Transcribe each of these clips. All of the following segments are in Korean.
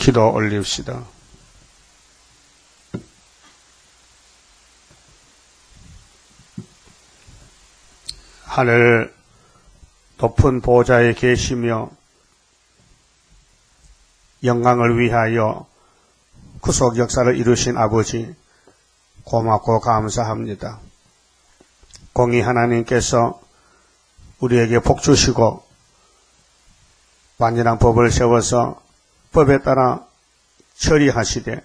기도 올립시다. 하늘 높은 보좌에 계시며 영광을 위하여 구속 역사를 이루신 아버지, 고맙고 감사합니다. 공의 하나님께서 우리에게 복 주시고 완전한 법을 세워서 법에 따라 처리하시되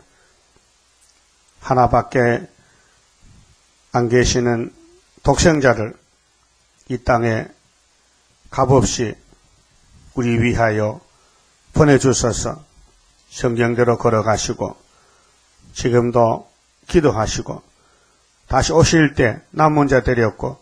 하나밖에 안 계시는 독생자를 이 땅에 값없이 우리 위하여 보내주셔서 성경대로 걸어가시고 지금도 기도하시고 다시 오실 때 남은 자 데렸고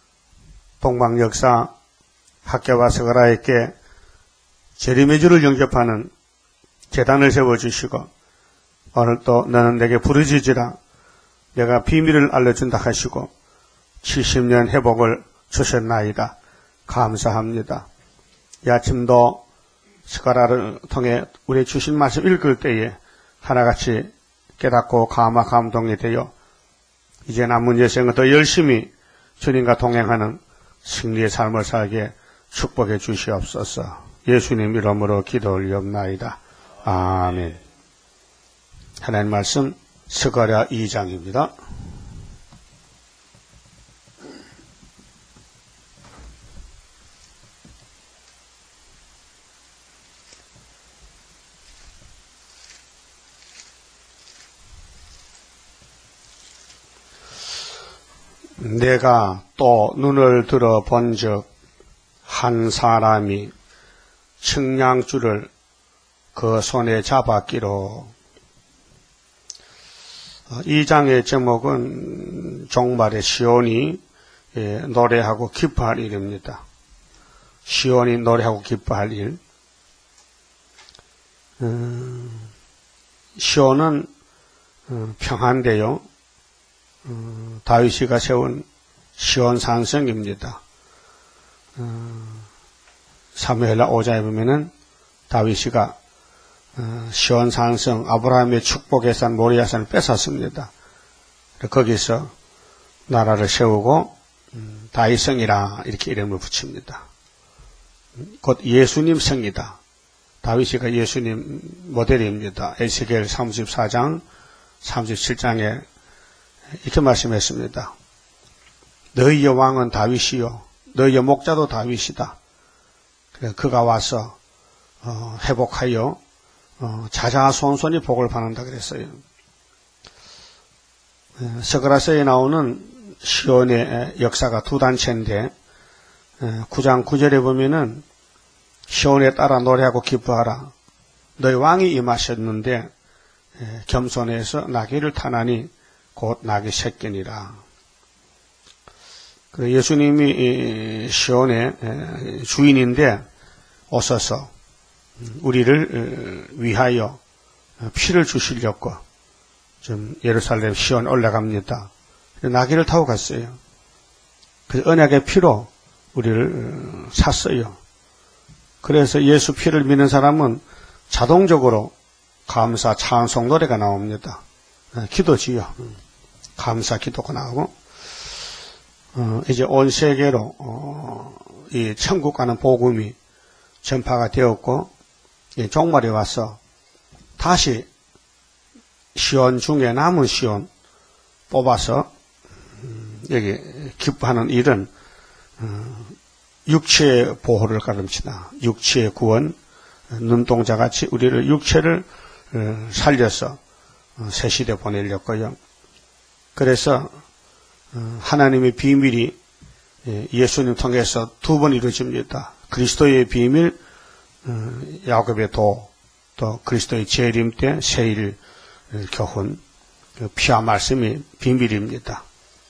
동방역사 학교와 서가라에게 재림의 주를 영접하는 제단을 세워주시고 오늘 또 너는 내게 부르짖으라 내가 비밀을 알려준다 하시고 70년 회복을 주셨나이다. 감사합니다. 이 아침도 스가라를 통해 우리 주신 말씀 읽을 때에 하나같이 깨닫고 감동이 되어 이제 남은 여생은 더 열심히 주님과 동행하는 승리의 삶을 살게 축복해 주시옵소서. 예수님 이름으로 기도 올리옵나이다. 아멘. 하나님 말씀 스가랴 2장입니다. 내가 또 눈을 들어 본즉 한 사람이 측량줄을 그 손에 잡았기로. 이 장의 제목은 종말의 시온이 노래하고 기뻐할 일입니다. 시온이 노래하고 기뻐할 일. 시온은 평안데요. 다윗이가 세운 시온 산성입니다. 사무엘하 5장에 보면은 다윗이가 시온 산성 아브라함의 축복의 산 모리아 산을 뺏었습니다. 거기서 나라를 세우고 다윗성이라 이렇게 이름을 붙입니다. 곧 예수님 성이다. 다윗이가 예수님 모델입니다. 에스겔 34장 37장에 이렇게 말씀했습니다. 너희의 왕은 다윗이요 너희의 목자도 다윗이다. 그가 와서 회복하여 자자손손이 복을 받는다 그랬어요. 스가랴서에 나오는 시온의 역사가 두 단체인데 9장 9절에 보면은 시온에 따라 노래하고 기뻐하라. 너희 왕이 임하셨는데 겸손해서 나귀를 타나니 곧 나귀 새끼니라. 예수님이 시온의 주인인데 오셔서 우리를 위하여 피를 주시려고 좀 예루살렘 시온 올라갑니다. 나귀를 타고 갔어요. 그래서 언약의 피로 우리를 샀어요. 그래서 예수 피를 믿는 사람은 자동적으로 감사 찬송 노래가 나옵니다. 기도지요. 감사 기도가 나오고 이제 온 세계로 이 천국 가는 복음이 전파가 되었고 종말이 와서 다시 시온 중에 남은 시온 뽑아서 여기 기뻐하는 일은 육체의 보호를 가름치다. 육체의 구원, 눈동자같이 우리를 육체를 살려서 새 시대 보내려고요. 그래서 하나님의 비밀이 예수님 통해서 두 번 이루어집니다. 그리스도의 비밀, 야곱의 도, 또 그리스도의 재림 때 세일 교훈, 피와 말씀이 비밀입니다.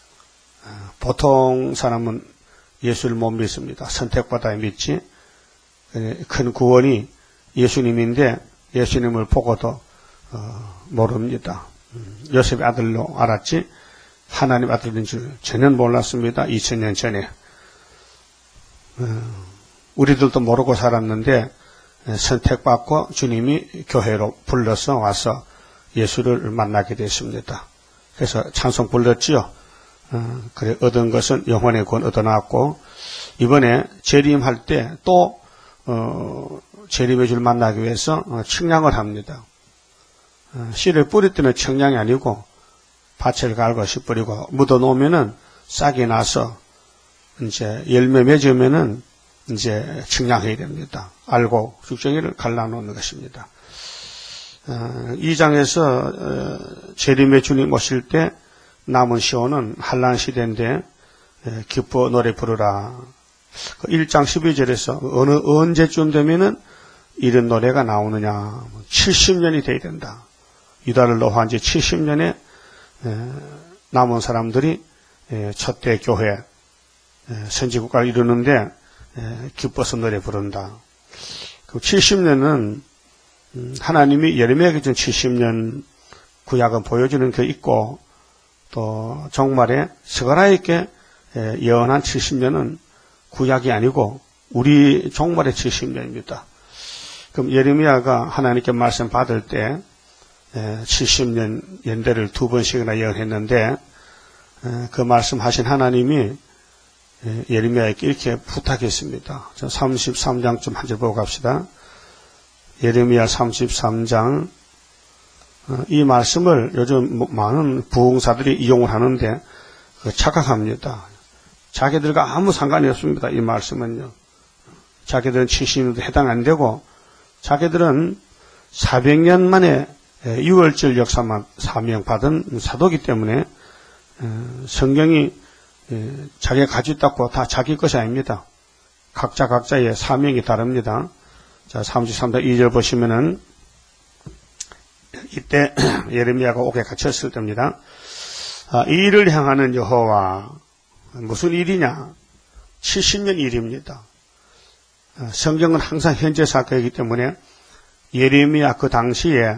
보통 사람은 예수를 못 믿습니다. 선택받아야 믿지. 큰 구원이 예수님인데 예수님을 보고도 모릅니다. 요셉의 아들로 알았지 하나님 아들인 줄 전혀 몰랐습니다. 2000년 전에. 우리들도 모르고 살았는데 선택받고 주님이 교회로 불러서 와서 예수를 만나게 됐습니다. 그래서 찬송 불렀지요. 그래 얻은 것은 영혼의 구원 얻어놨고 이번에 재림할 때 또 재림의 줄 만나기 위해서 측량을 합니다. 씨를 뿌릴 때는 측량이 아니고 밭을 갈고 씨 뿌리고 묻어 놓으면은 싹이 나서 이제 열매 맺으면은 이제 측량해야 됩니다. 알고 죽정이를 갈라놓는 것입니다. 이 장에서 재림의 주님 오실 때 남은 시온은 한란 시대인데 기뻐 노래 부르라. 1장 12절에서 언제쯤 되면은 이런 노래가 나오느냐. 70년이 돼야 된다. 유다를 노한 지 70년에 남은 사람들이 첫대 교회 선지국가를 이루는데 기뻐서 노래 부른다. 그 70년은 하나님이 예레미야에게 준 70년 구약은 보여주는 게 있고 또 정말에 스가랴에게 예언한 70년은 구약이 아니고 우리 종말의 70년입니다. 그럼 예레미야가 하나님께 말씀 받을 때 70년 연대를 2번씩이나 예언했는데 그 말씀하신 하나님이 예레미야에게 이렇게 부탁했습니다. 33장 좀 한 절 보고 갑시다. 예레미야 33장 이 말씀을 요즘 많은 부흥사들이 이용을 하는데 착각합니다. 자기들과 아무 상관이 없습니다. 이 말씀은요. 자기들은 70년도 해당 안 되고 자기들은 400년 만에 유월절 역사만 사명받은 사도기 때문에 성경이 자기가 가지고 있다고 다 자기 것이 아닙니다. 각자의 사명이 다릅니다. 자, 33장 2절 보시면은 이때 예레미야가 옥에 갇혔을 때입니다. 이 일을 향하는 여호와 무슨 일이냐? 70년 일입니다. 성경은 항상 현재 사건이기 때문에 예레미야 그 당시에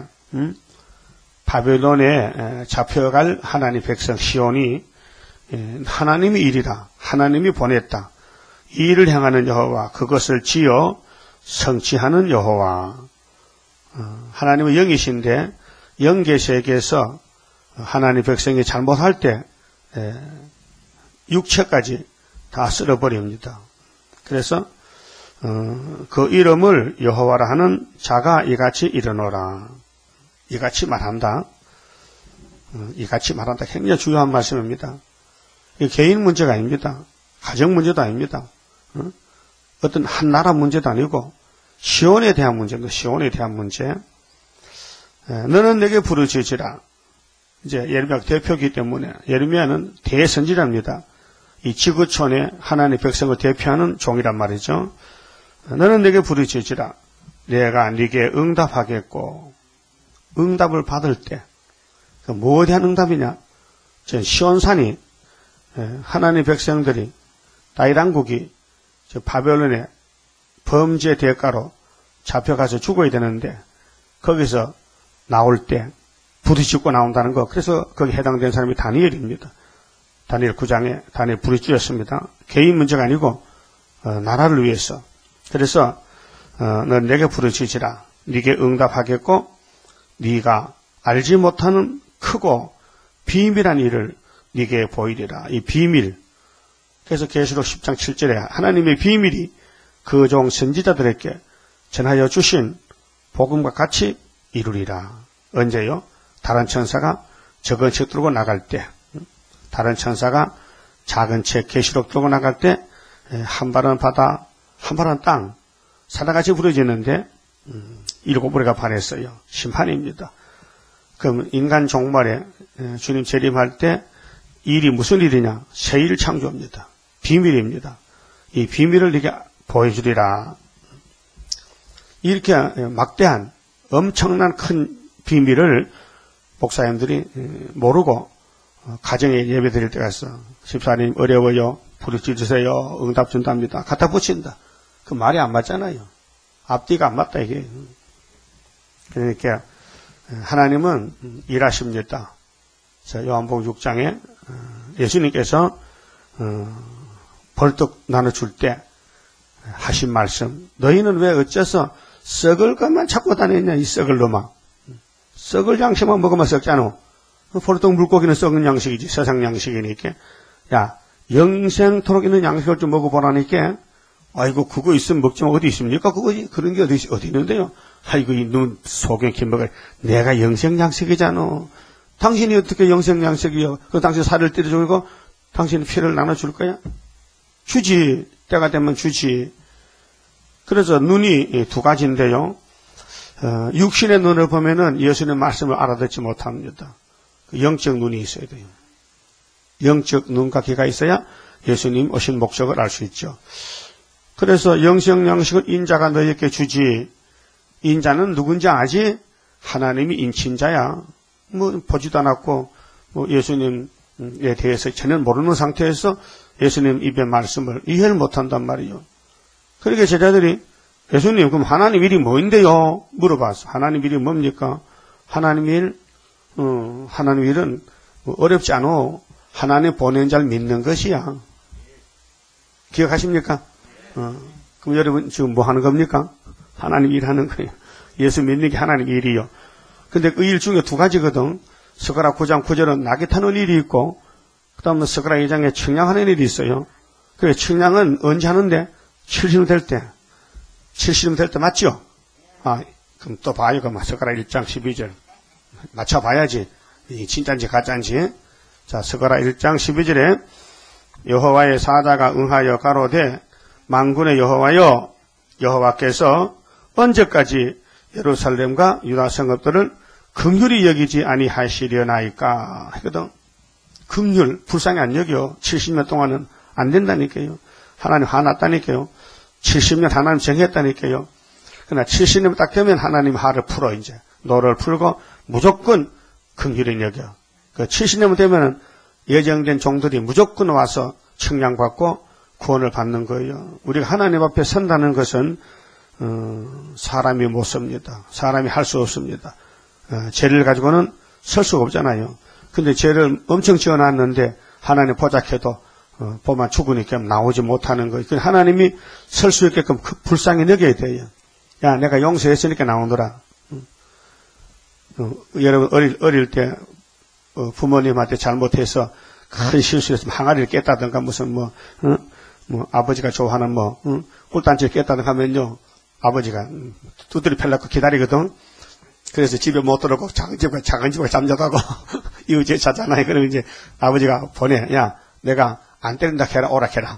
바벨론에 잡혀갈 하나님 백성 시온이 하나님의 일이라 하나님이 보냈다. 이 일을 향하는 여호와 그것을 지어 성취하는 여호와 하나님의 영이신데 영계세계에서 하나님 백성이 잘못할 때 육체까지 다 쓸어버립니다. 그래서 그 이름을 여호와라 하는 자가 이같이 일어노라. 이같이 말한다. 이같이 말한다. 굉장히 중요한 말씀입니다. 이 개인 문제가 아닙니다. 가정 문제도 아닙니다. 어떤 한 나라 문제도 아니고 시온에 대한 문제입니다. 시온에 대한 문제. 너는 내게 부르짖으라. 이제 예레미야가 대표이기 때문에 예레미야는 대선지자입니다. 이 지구촌에 하나님의 백성을 대표하는 종이란 말이죠. 너는 내게 부르짖으라. 내가 네게 응답하겠고 응답을 받을 때 무엇에 대한 응답이냐? 시온산이 하나님의 백성들이 다윗왕국이 바벨론의 범죄 대가로 잡혀가서 죽어야 되는데 거기서 나올 때 부딪히고 나온다는 거. 그래서 거기 해당된 사람이 다니엘입니다. 다니엘 9장에 다니엘 부르짖었습니다. 개인 문제가 아니고 나라를 위해서. 그래서 넌 내게 부르짖으라. 네게 응답하겠고 네가 알지 못하는 크고 비밀한 일을 네게 보이리라. 이 비밀. 그래서 계시록 10장 7절에 하나님의 비밀이 그 종 선지자들에게 전하여 주신 복음과 같이 이루리라. 언제요? 다른 천사가 적은 책 들고 나갈 때, 다른 천사가 작은 책 계시록 들고 나갈 때 한 발은 바다, 한 발은 땅, 사나같이 부러지는데 7무리가 반했어요. 심판입니다. 그럼 인간 종말에 주님 재림할 때 일이 무슨 일이냐? 새 일 창조입니다. 비밀입니다. 이 비밀을 이렇게 보여주리라. 이렇게 막대한 엄청난 큰 비밀을 목사님들이 모르고 가정에 예배 드릴 때가 있어. 집사님 어려워요. 부르짖으세요. 응답 준답니다. 갖다 붙인다. 그 말이 안 맞잖아요. 앞뒤가 안 맞다 이게. 그러니까 하나님은 일하십니다. 요한복음 6장에 예수님께서 벌떡 나눠줄 때 하신 말씀. 너희는 왜 어째서 썩을 것만 찾고 다녔냐, 이 썩을 놈아. 썩을 양식만 먹으면 썩잖아. 보통 물고기는 썩은 양식이지, 세상 양식이니까. 야, 영생토록 있는 양식을 좀 먹어보라니까. 아이고, 그거 있으면 먹지만 어디 있습니까? 그런 게 어디 있는데요? 아이고, 이 눈 속에 김먹을. 내가 영생 양식이잖아. 당신이 어떻게 영생 양식이요? 그 당신 살을 때려주고, 당신이 피를 나눠줄 거야? 주지. 때가 되면 주지. 그래서 눈이 두 가지인데요. 육신의 눈을 보면은 예수님의 말씀을 알아듣지 못합니다. 영적 눈이 있어야 돼요. 영적 눈과 귀가 있어야 예수님 오신 목적을 알 수 있죠. 그래서 영생 양식을 인자가 너희에게 주지. 인자는 누군지 아지? 하나님이 인친자야. 뭐 보지도 않았고 뭐 예수님에 대해서 전혀 모르는 상태에서 예수님 입의 말씀을 이해를 못한단 말이에요. 그러니까 제자들이 예수님 그럼 하나님 일이 뭐인데요? 물어봤어. 하나님 일이 뭡니까? 하나님 일은 어렵지 않아. 하나님 보낸 자를 믿는 것이야. 기억하십니까? 그럼 여러분 지금 뭐 하는 겁니까? 하나님 일하는 거예요. 예수 믿는 게 하나님 일이요. 근데 그 일 중에 두 가지거든. 스가랴 9장 9절은 낙이 타는 일이 있고, 그 다음에 스가랴 2장에 측량하는 일이 있어요. 그래, 측량은 언제 하는데? 70년 될 때. 70년 될 때 맞죠? 그럼 또 봐요. 그럼 스가랴 1장 12절. 맞춰봐야지. 이 진짜인지 가짜인지. 자, 스가랴 1장 12절에 여호와의 사자가 응하여 가로되 만군의 여호와여, 여호와께서 언제까지 예루살렘과 유다 성읍들을 긍휼히 여기지 아니하시려나이까 하거든. 긍휼, 불쌍히 안 여겨. 70년 동안은 안 된다니까요. 하나님 화났다니까요. 70년 하나님 정했다니까요. 그러나 70년 딱 되면 하나님 화를 풀어 이제. 노를 풀고 무조건 긍휼히 여겨. 그 70년 되면은 예정된 종들이 무조건 와서 측량받고 구원을 받는 거예요. 우리가 하나님 앞에 선다는 것은 사람이 못 섭니다. 사람이 할 수 없습니다. 죄를 가지고는 설 수가 없잖아요. 근데 죄를 엄청 지어놨는데 하나님 포착해도 보면 죽으니까 나오지 못하는 거예요. 하나님이 설 수 있게끔 불쌍히 여겨야 돼요. 야, 내가 용서했으니까 나오더라. 여러분 어릴 때 부모님한테 잘못해서 큰 실수했으면 항아리를 깼다든가 무슨 뭐 아버지가 좋아하는 꿀단지를 깼다든가 하면요, 아버지가 두드려 펴려고 기다리거든. 그래서 집에 못 들어오고 작은 집에 잠자다고 이웃집 자잖아요. 그러면 이제 아버지가 보내. 야, 내가 안 때린다 해라, 오라 해라.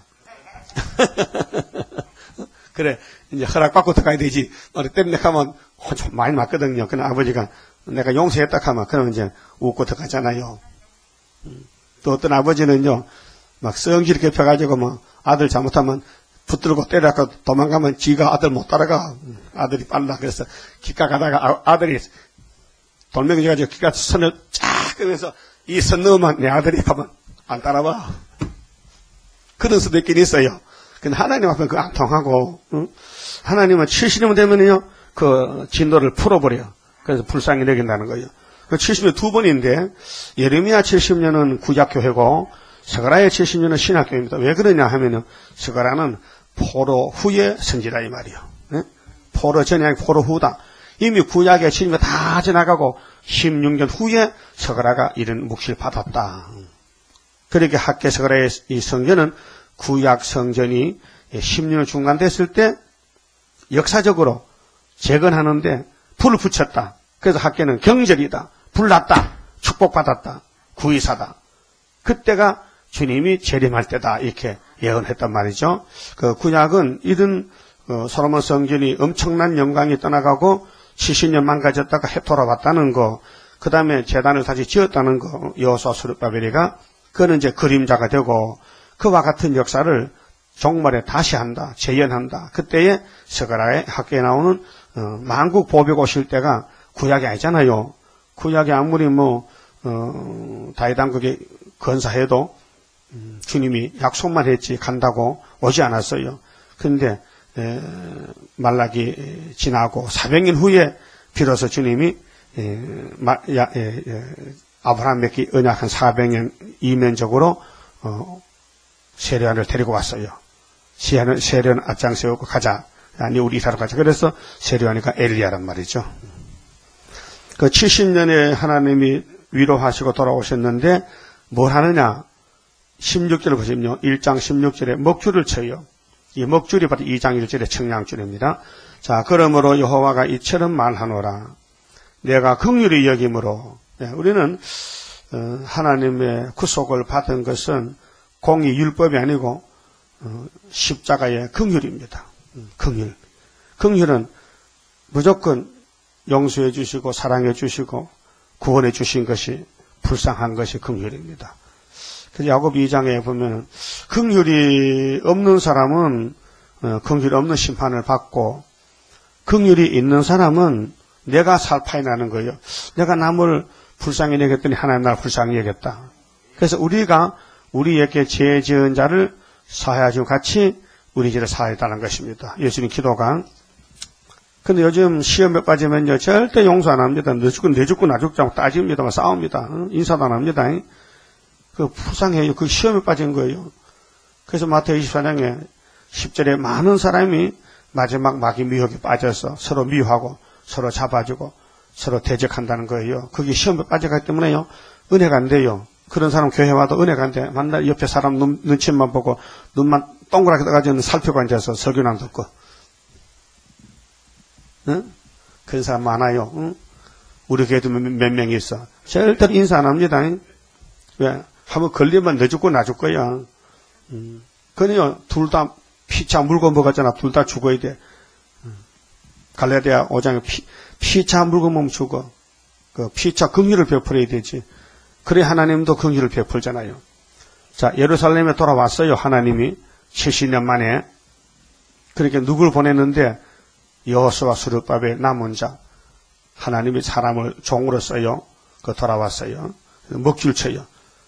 그래, 이제 허락받고 들어가야 되지. 때린다 하면 좀 많이 맞거든요. 그럼 아버지가 내가 용서했다 하면 그러면 이제 웃고 들어가잖아요. 또 어떤 아버지는요, 막 성질 펴가지고 아들 잘못하면 붙들고 때려갖고 도망가면 지가 아들 못 따라가. 아들이 빨라. 그래서 기가 가다가 아들이 돌멩이 가지고 기가 선을 쫙 끄면서 이 선 넣으면 내 아들이 가면 안 따라와. 그런 수도 있긴 있어요. 근데 하나님 앞에 그거 안 통하고, 하나님은 70년 되면요, 그 진도를 풀어버려요. 그래서 불쌍히 여긴다는 거예요. 그 70년 두 번인데, 예레미야 70년은 구약교회고, 스가랴의 70년은 신학교입니다. 왜 그러냐 하면은, 스가랴는 포로 후의 선지라 이 말이요. 네? 포로 전이 아니고 포로 후다. 이미 구약의 70년 다 지나가고 16년 후에 스가랴가 이런 묵시를 받았다. 그렇게 학계 스가랴의 이 성전은 구약 성전이 10년 중간됐을 때 역사적으로 재건하는데 불을 붙였다. 그래서 학계는 경절이다. 불났다. 축복받았다. 구의사다. 그때가 주님이 재림할 때다. 이렇게 예언했단 말이죠. 그 구약은 이런 솔로몬 성전이 엄청난 영광이 떠나가고 70년 망가졌다가 돌아왔다는 거, 그 다음에 제단을 다시 지었다는 거, 여호수아 스룹바벨이가 그는 이제 그림자가 되고 그와 같은 역사를 종말에 다시 한다, 재현한다. 그때에 스가랴의 학계에 나오는 만국 보복 오실 때가 구약이 아니잖아요. 구약이 아무리 다윗 왕국이 건사해도 주님이 약속만 했지 간다고 오지 않았어요. 그런데 말라기 지나고 400년 후에 비로소 주님이 아브라함에게 언약한 400년 이면적으로 세례요한을 데리고 왔어요. 세례요한 앞장 세우고 가자. 아니, 우리 이사로 가자. 그래서 세례요한이가 엘리야란 말이죠. 그 70년에 하나님이 위로하시고 돌아오셨는데 뭘 하느냐? 16절을 보시면요. 1장 16절에 먹줄을 쳐요. 이 먹줄이 바로 2장 1절의 청량줄입니다. 자, 그러므로 여호와가 이처럼 말하노라. 내가 긍휼히 여김으로. 우리는 하나님의 구속을 받은 것은 공의 율법이 아니고 십자가의 긍휼입니다. 긍휼. 긍휼은 무조건 용서해 주시고 사랑해 주시고 구원해 주신 것이 불쌍한 것이 긍휼입니다. 그래서 야고보 2장에 보면 긍휼이 없는 사람은 긍휼이 없는 심판을 받고 긍휼이 있는 사람은 내가 살파이 나는 거예요. 내가 남을 불쌍히 여겼더니 하나님 나를 불쌍히 여겼다. 그래서 우리가 우리에게 죄 지은 자를 사하여주고 같이 우리 죄를 사하였다는 것입니다. 예수님 기도가. 근데 요즘 시험에 빠지면요 절대 용서 안 합니다. 너 죽고 내 죽고 나 죽자고 따집니다. 싸웁니다. 인사도 안 합니다. 그 불쌍해요. 그 시험에 빠진 거예요. 그래서 마태복음 24장에 10절에 많은 사람이 마지막 마귀 미혹에 빠져서 서로 미워하고 서로 잡아주고 서로 대적한다는 거예요. 그게 시험에 빠져가기 때문에요. 은혜가 안 돼요. 그런 사람 교회 와도 은혜가 안 돼. 만날 옆에 사람 눈치만 보고 눈만 동그랗게 떠가지고 살피고 앉아서 설교나 듣고. 응? 그런 사람 많아요. 응? 우리 교회도 몇 명이 있어. 절대로 인사 안 합니다. 왜? 한번 걸리면 너 죽고 나 죽을 거야. 그래요. 둘 다 피차 물고 먹었잖아. 둘 다 죽어야 돼. 갈라디아 5장에 피차 물고 먹으면 죽어. 그 피차 긍휼을 베풀어야 되지. 그래 하나님도 긍휼을 베풀잖아요. 자, 예루살렘에 돌아왔어요. 하나님이 70년 만에. 그렇게 누굴 보냈는데 여호수아 스룹바벨 남은 자. 하나님이 사람을 종으로 써요. 그 돌아왔어요. 먹줄 쳐요.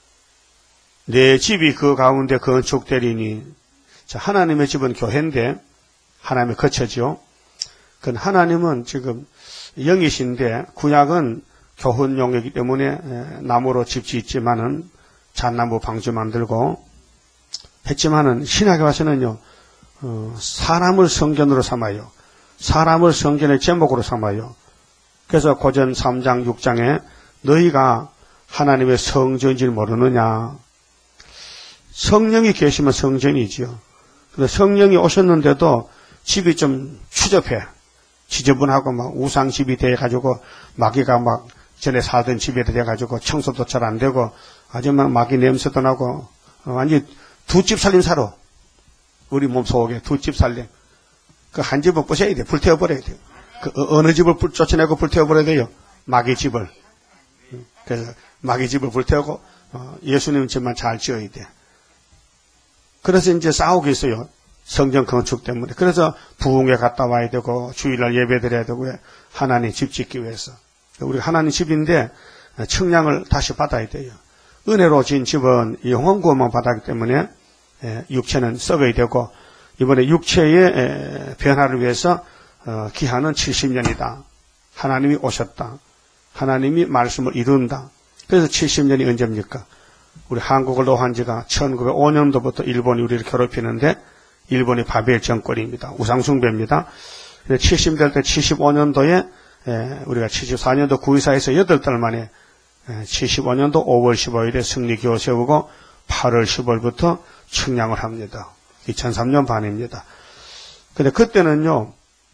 내 집이 그 가운데 건축되리니. 자, 하나님의 집은 교회인데 하나님의 거처죠. 그건 하나님은 지금 영이신데 구약은 교훈용이기 때문에 나무로 집 짓지만은 잣나무 방주 만들고 했지만은 신약에 와서는요 사람을 성전으로 삼아요. 사람을 성전의 제목으로 삼아요. 그래서 고전 3장 6장에 너희가 하나님의 성전인지를 모르느냐. 성령이 계시면 성전이지요. 근데 성령이 오셨는데도 집이 좀 추접해. 지저분하고 막 우상집이 돼가지고 마귀가 막 전에 살던 집에 돼가지고 청소도 잘 안 되고 아주 막 마귀 냄새도 나고 완전히 두 집 살림 살아. 우리 몸속에 두 집 살림. 그 한 집을 부셔야 돼. 불태워버려야 돼요. 그 어느 집을 쫓아내고 불태워버려야 돼요. 마귀 집을. 그래서 마귀 집을 불태우고 예수님 집만 잘 지어야 돼. 그래서 이제 싸우고 있어요. 성전 건축 때문에. 그래서 부흥회 갔다 와야 되고 주일날 예배 드려야 되고 하나님 집 짓기 위해서. 우리 하나님 집인데 청량을 다시 받아야 돼요. 은혜로 지은 집은 영원 구원만 받았기 때문에 육체는 썩어야 되고 이번에 육체의 변화를 위해서 기한은 70년이다. 하나님이 오셨다. 하나님이 말씀을 이룬다. 그래서 70년이 언제입니까? 우리 한국을 놓은 지가 1905년도부터 일본이 우리를 괴롭히는데 일본이 바벨 정권입니다. 우상숭배입니다. 70될 때 75년도에 우리가 74년도 구의사에서 8달 만에 75년도 5월 15일에 승리기호 세우고 8월 15일부터 청량을 합니다. 2003년 반입니다. 근데 그때는요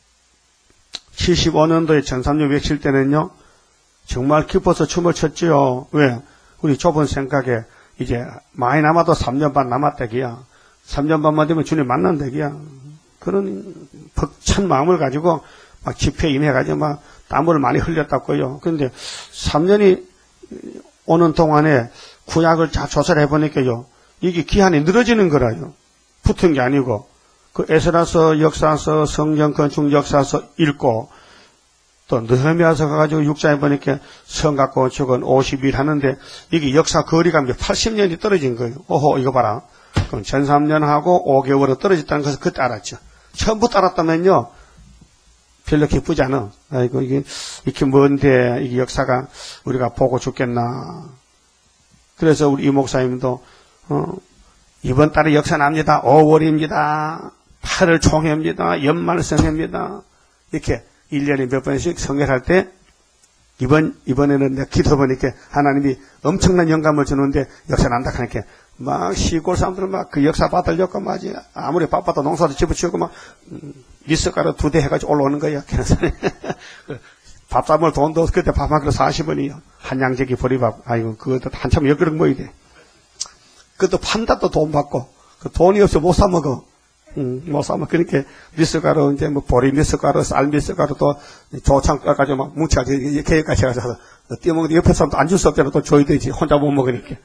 75년도에 2003년 외칠 때는요 정말 기뻐서 춤을 췄지요. 왜? 우리 좁은 생각에 이제 많이 남아도 3년 반 남았다기야. 3년 반만 되면 주님 만난다기야. 그런 벅찬 마음을 가지고 막 집회에 임해가지고 막 땀을 많이 흘렸다고요. 그런데 3년이 오는 동안에 구약을 다 조사를 해보니까요. 이게 기한이 늘어지는 거라요. 붙은 게 아니고. 그 에스라서, 역사서, 성경 건축 역사서 읽고 또 느헤미야서 가가지고 6장에 보니까 성곽 건축은 50일 하는데 이게 역사 거리감이 80년이 떨어진 거예요. 오호 이거 봐라. 그럼 13년하고 5개월은 떨어졌다는 것을 그때 알았죠. 처음부터 알았다면요. 별로 기쁘지 않아. 아이고 이게 이렇게 먼데 이게 역사가 우리가 보고 죽겠나. 그래서 우리 이 목사님도 이번 달에 역사 납니다. 5월입니다. 8월 총회입니다. 연말 성회입니다. 이렇게 1년에 몇 번씩 성회할 때 이번에는 내가 기도해보니까 하나님이 엄청난 영감을 주는데 역사 난다 하니까 막 시골 사람들은 막 그 역사 받으려고 마지 아무리 바빠도 농사도 집어치우고 막 미숫가루 2대 해가지고 올라오는 거야. 밥 사먹을 돈도 그때 밥 한 그릇 40원이요. 한양재기 보리밥. 아이고 그것도 한참 몇 그릇 모이돼. 그것도 판다 또 돈 받고 그 돈이 없어 못 사 먹어. 못 사 먹어. 그러니까 미숫가루 이제 뭐 보리 미숫가루, 쌀 미숫가루 또 조창 가지고 막 뭉쳐가지고 계획까지 해가지고 띄어먹는데 옆에 사람도 안 줄 수 없잖아. 또 줘야 되지. 혼자 못 먹으니까.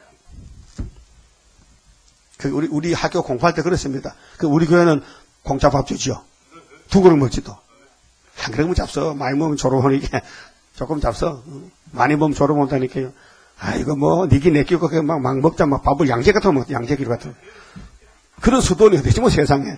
우리 학교 공부할 때 그렇습니다. 우리 교회는 공짜 밥 주지요. 2그릇 먹지도. 한 그릇 잡숴. 많이 먹으면 졸업하니까 조금 잡숴. 많이 먹으면 졸업 온다니까요. 이거 뭐, 니기 내끼고 막 먹자, 막 밥을 양재 같은 거 먹지, 양재기로 같은 거. 그런 수돈이 어디지, 뭐 세상에.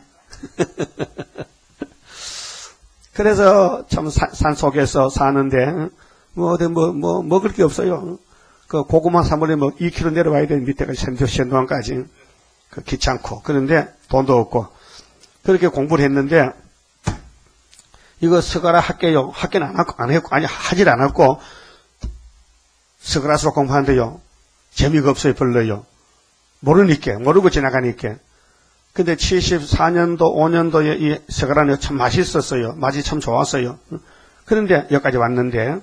그래서 참 산 속에서 사는데, 먹을 게 없어요. 그 고구마 사물에 2km 내려와야 되는 밑에가 신도항까지. 귀찮고. 그런데 돈도 없고. 그렇게 공부를 했는데, 이거 서가라 학교요. 학교는 하질 않았고, 서가라수로 공부하는데요. 재미가 없어요, 별로요. 모르고 지나가니까. 근데 74년도, 5년도에 이 서가라는 참 맛있었어요. 맛이 참 좋았어요. 그런데 여기까지 왔는데,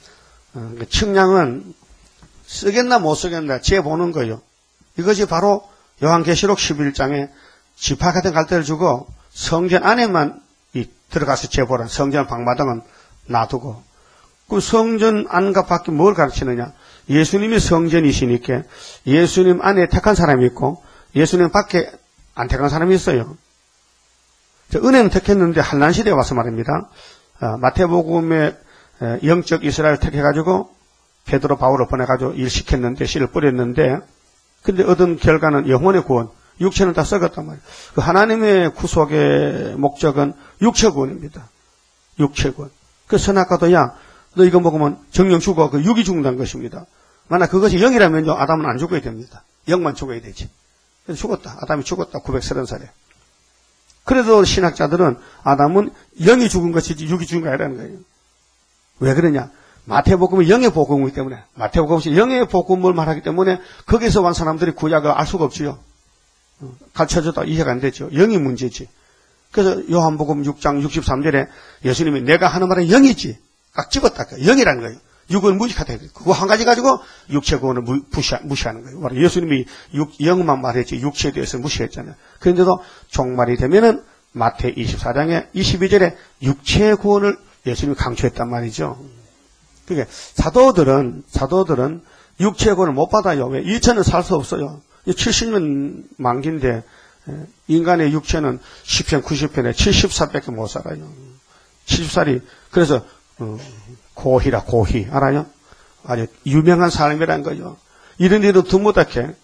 측량은 쓰겠나 못 쓰겠나 재보는 거예요. 이것이 바로 요한계시록 11장에 지파 같은 갈대를 주고 성전 안에만 들어가서 재보라. 성전 방마당은 놔두고. 그 성전 안과 밖에 뭘 가르치느냐. 예수님이 성전이시니까 예수님 안에 택한 사람이 있고 예수님 밖에 안 택한 사람이 있어요. 은혜는 택했는데 한란 시대에 와서 말입니다. 마태복음에 영적 이스라엘 택해가지고 베드로 바울을 보내가지고 일 시켰는데 씨를 뿌렸는데 근데 얻은 결과는 영혼의 구원, 육체는 다 썩었단 말이에요. 그 하나님의 구속의 목적은 육체 구원입니다. 육체 구원. 그 선악과도 너 이거 먹으면 정령 죽어. 그 육이 죽는다는 것입니다. 만약 그것이 영이라면요, 아담은 안 죽어야 됩니다. 영만 죽어야 되지. 그래서 죽었다. 아담이 죽었다. 930살에. 그래도 신학자들은 아담은 영이 죽은 것이지 육이 죽은 거 아니라는 거예요. 왜 그러냐? 마태복음은 영의 복음이기 때문에, 마태복음은 영의 복음을 말하기 때문에 거기서 온 사람들이 구약을 알 수가 없지요. 가르쳐줘도 이해가 안 되죠. 영이 문제지. 그래서 요한복음 6장 63절에 예수님이 내가 하는 말은 영이지. 딱 집었다. 영이라는 거예요. 육은 무식하다. 그거 한 가지 가지고 육체 구원을 무시하는 거예요. 바로 예수님이 영만 말했지 육체에 대해서 무시했잖아요. 그런데도 종말이 되면은 마태 24장에 22절에 육체 구원을 예수님이 강조했단 말이죠. 그게 사도들은 육체 구원을 못 받아요. 왜? 2000은 살 수 없어요. 70년 만기인데 인간의 육체는 10편 90편에 70살밖에 못 살아요. 70살이 그래서 고희라 고희 알아요? 아주 유명한 사람이란 거죠. 이런 일도 드무닥해.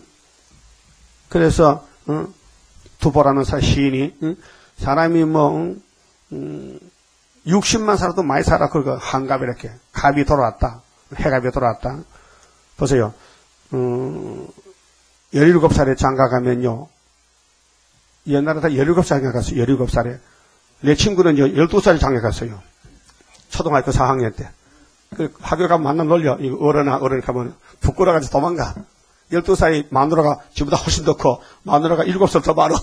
그래서 두보라는 시인이 사람이 60만 살아도 많이 살아. 그거 한갑 이렇게 갑이 돌아왔다. 해갑이 돌아왔다. 보세요. 17살에 장가 가면요. 옛날에 다 17살에 갔어요. 17살에. 내 친구는 12살에 장가 갔어요. 초등학교 4학년 때. 그 학교 가면 만나 놀려. 이거 어른이 가면 부끄러워가지고 도망가. 12살이 마누라가 지금보다 훨씬 더 커. 마누라가 7살 더 많아.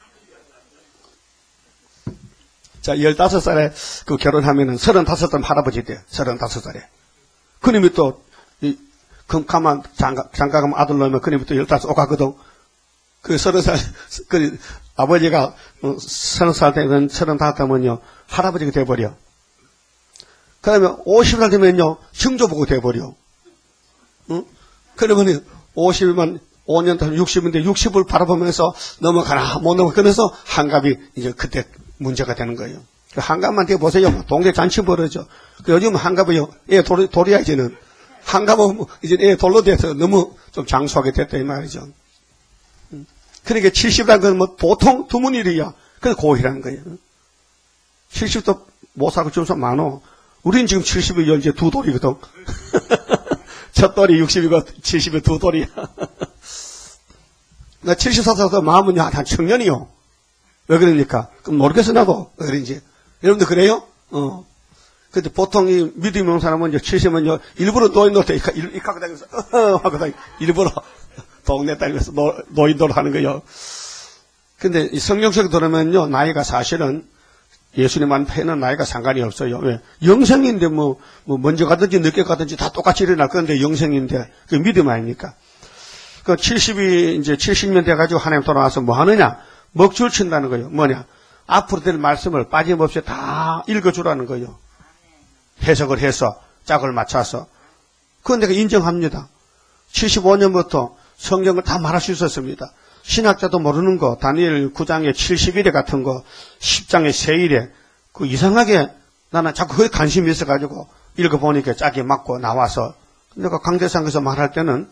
자, 15살에 그 결혼하면은 35살 할아버지 때, 35살에. 그님이 또, 가만 장가 가면 아들 놓으면 그님이 또 15 오가거든. 그 30살, 그 아버지가 30살 되면 35되면요, 할아버지가 돼버려. 그 다음에 50살 되면요, 형조보고 돼버려. 응? 그러면 50만 5년 되면 60인데 60을 바라보면서 넘어가나, 못 넘어가. 그래서 한갑이 이제 그때 문제가 되는 거예요. 그 한갑만 되어 보세요. 동네 잔치 벌어져. 그 요즘 한갑이요, 돌이야, 이제는. 한갑은 이제 애 돌로 돼서 너무 좀 장수하게 됐다, 이 말이죠. 그러니까 70이라는 건 뭐 보통 드문 일이야. 그래서 고희라는 거예요. 70도 못 살고 좀 많어. 우린 지금 70이 이제 2돌이거든. 첫 돌이 60이고 70이 2돌이야. 나 70살 마음은 한 청년이요. 왜 그러니까? 그럼 모르겠어, 나도. 왜 그런지. 여러분들 그래요? 근데 보통 이 믿음이 없는 사람은 이제 70은 일부러 노인도 돼. 이 갖고 다니면서, 하고 다니 일부러 동네 다니면서 노인도를 하는 거예요. 근데 이 성경 속에 들으면요, 나이가 사실은 예수님만 패는 나이가 상관이 없어요. 왜? 영생인데 먼저 가든지 늦게 가든지 다 똑같이 일어날 건데 영생인데, 그 믿음 아닙니까? 그 70년 돼가지고 하나님 돌아와서 뭐 하느냐? 먹줄 친다는 거예요. 뭐냐? 앞으로 될 말씀을 빠짐없이 다 읽어주라는 거예요. 해석을 해서, 짝을 맞춰서. 그건 내가 인정합니다. 75년부터 성경을 다 말할 수 있었습니다. 신학자도 모르는 거, 다니엘 9장의 70일에 같은 거, 10장의 세일에, 그 이상하게 나는 자꾸 그에 관심이 있어가지고 읽어보니까 짝이 맞고 나와서, 내가 강대상에서 말할 때는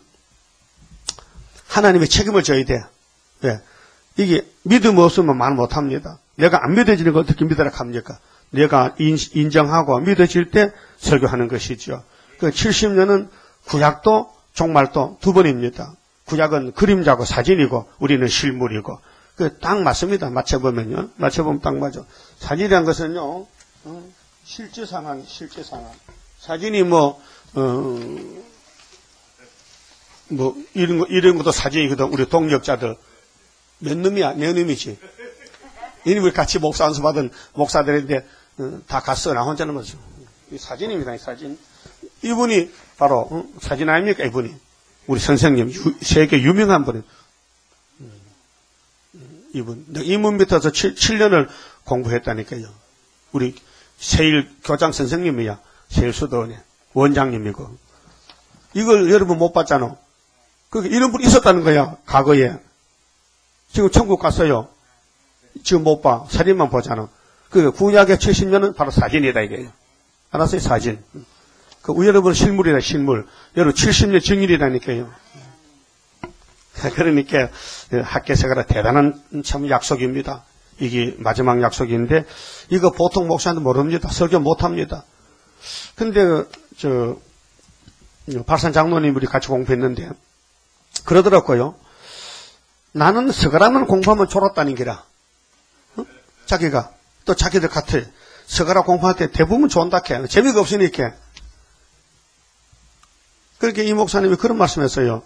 하나님의 책임을 져야 돼. 왜? 이게 믿음 없으면 말 못합니다. 내가 안 믿어지는 걸 어떻게 믿으라 합니까? 내가 인정하고 믿어질 때 설교하는 것이죠. 그 70년은 구약도 종말도 두 번입니다. 구약은 그림자고 사진이고 우리는 실물이고 그 딱 맞습니다. 맞춰보면요. 맞춰보면 딱 맞아. 사진이란 것은요. 실제 상황. 사진이 이런 것도 사진이거든. 우리 동력자들. 몇 놈이야? 네 놈이지. 이놈을 같이 목사 안수 받은 목사들인데, 다 갔어. 나 혼자는 뭐죠. 이 사진입니다, 이 사진. 이분이 바로, 사진 아닙니까, 이분이. 우리 선생님, 세계 유명한 분이. 이분 밑에서 7년을 공부했다니까요. 우리 세일 교장 선생님이야. 세일 수도원의 원장님이고. 이걸 여러분 못 봤잖아. 그러니까 이런 분이 있었다는 거야, 과거에. 지금 천국 갔어요. 지금 못 봐. 사진만 보잖아. 그 구약의 70년은 바로 사진이다 이게요. 알았어요? 사진. 그 여러분 실물이다 실물. 여러분 70년 증인이라니까요. 그러니까 학계세가라 대단한 참 약속입니다. 이게 마지막 약속인데 이거 보통 목사한테 모릅니다. 설교 못합니다. 근데 발산 장로님 우리 같이 공부했는데 그러더라고요. 나는 서가라만 공부하면 졸았다는 기라. 자기가 또 자기들 같아. 서가라 공부할 때 대부분 좋은다 캐. 재미가 없으니까. 그렇게 이 목사님이 그런 말씀했어요.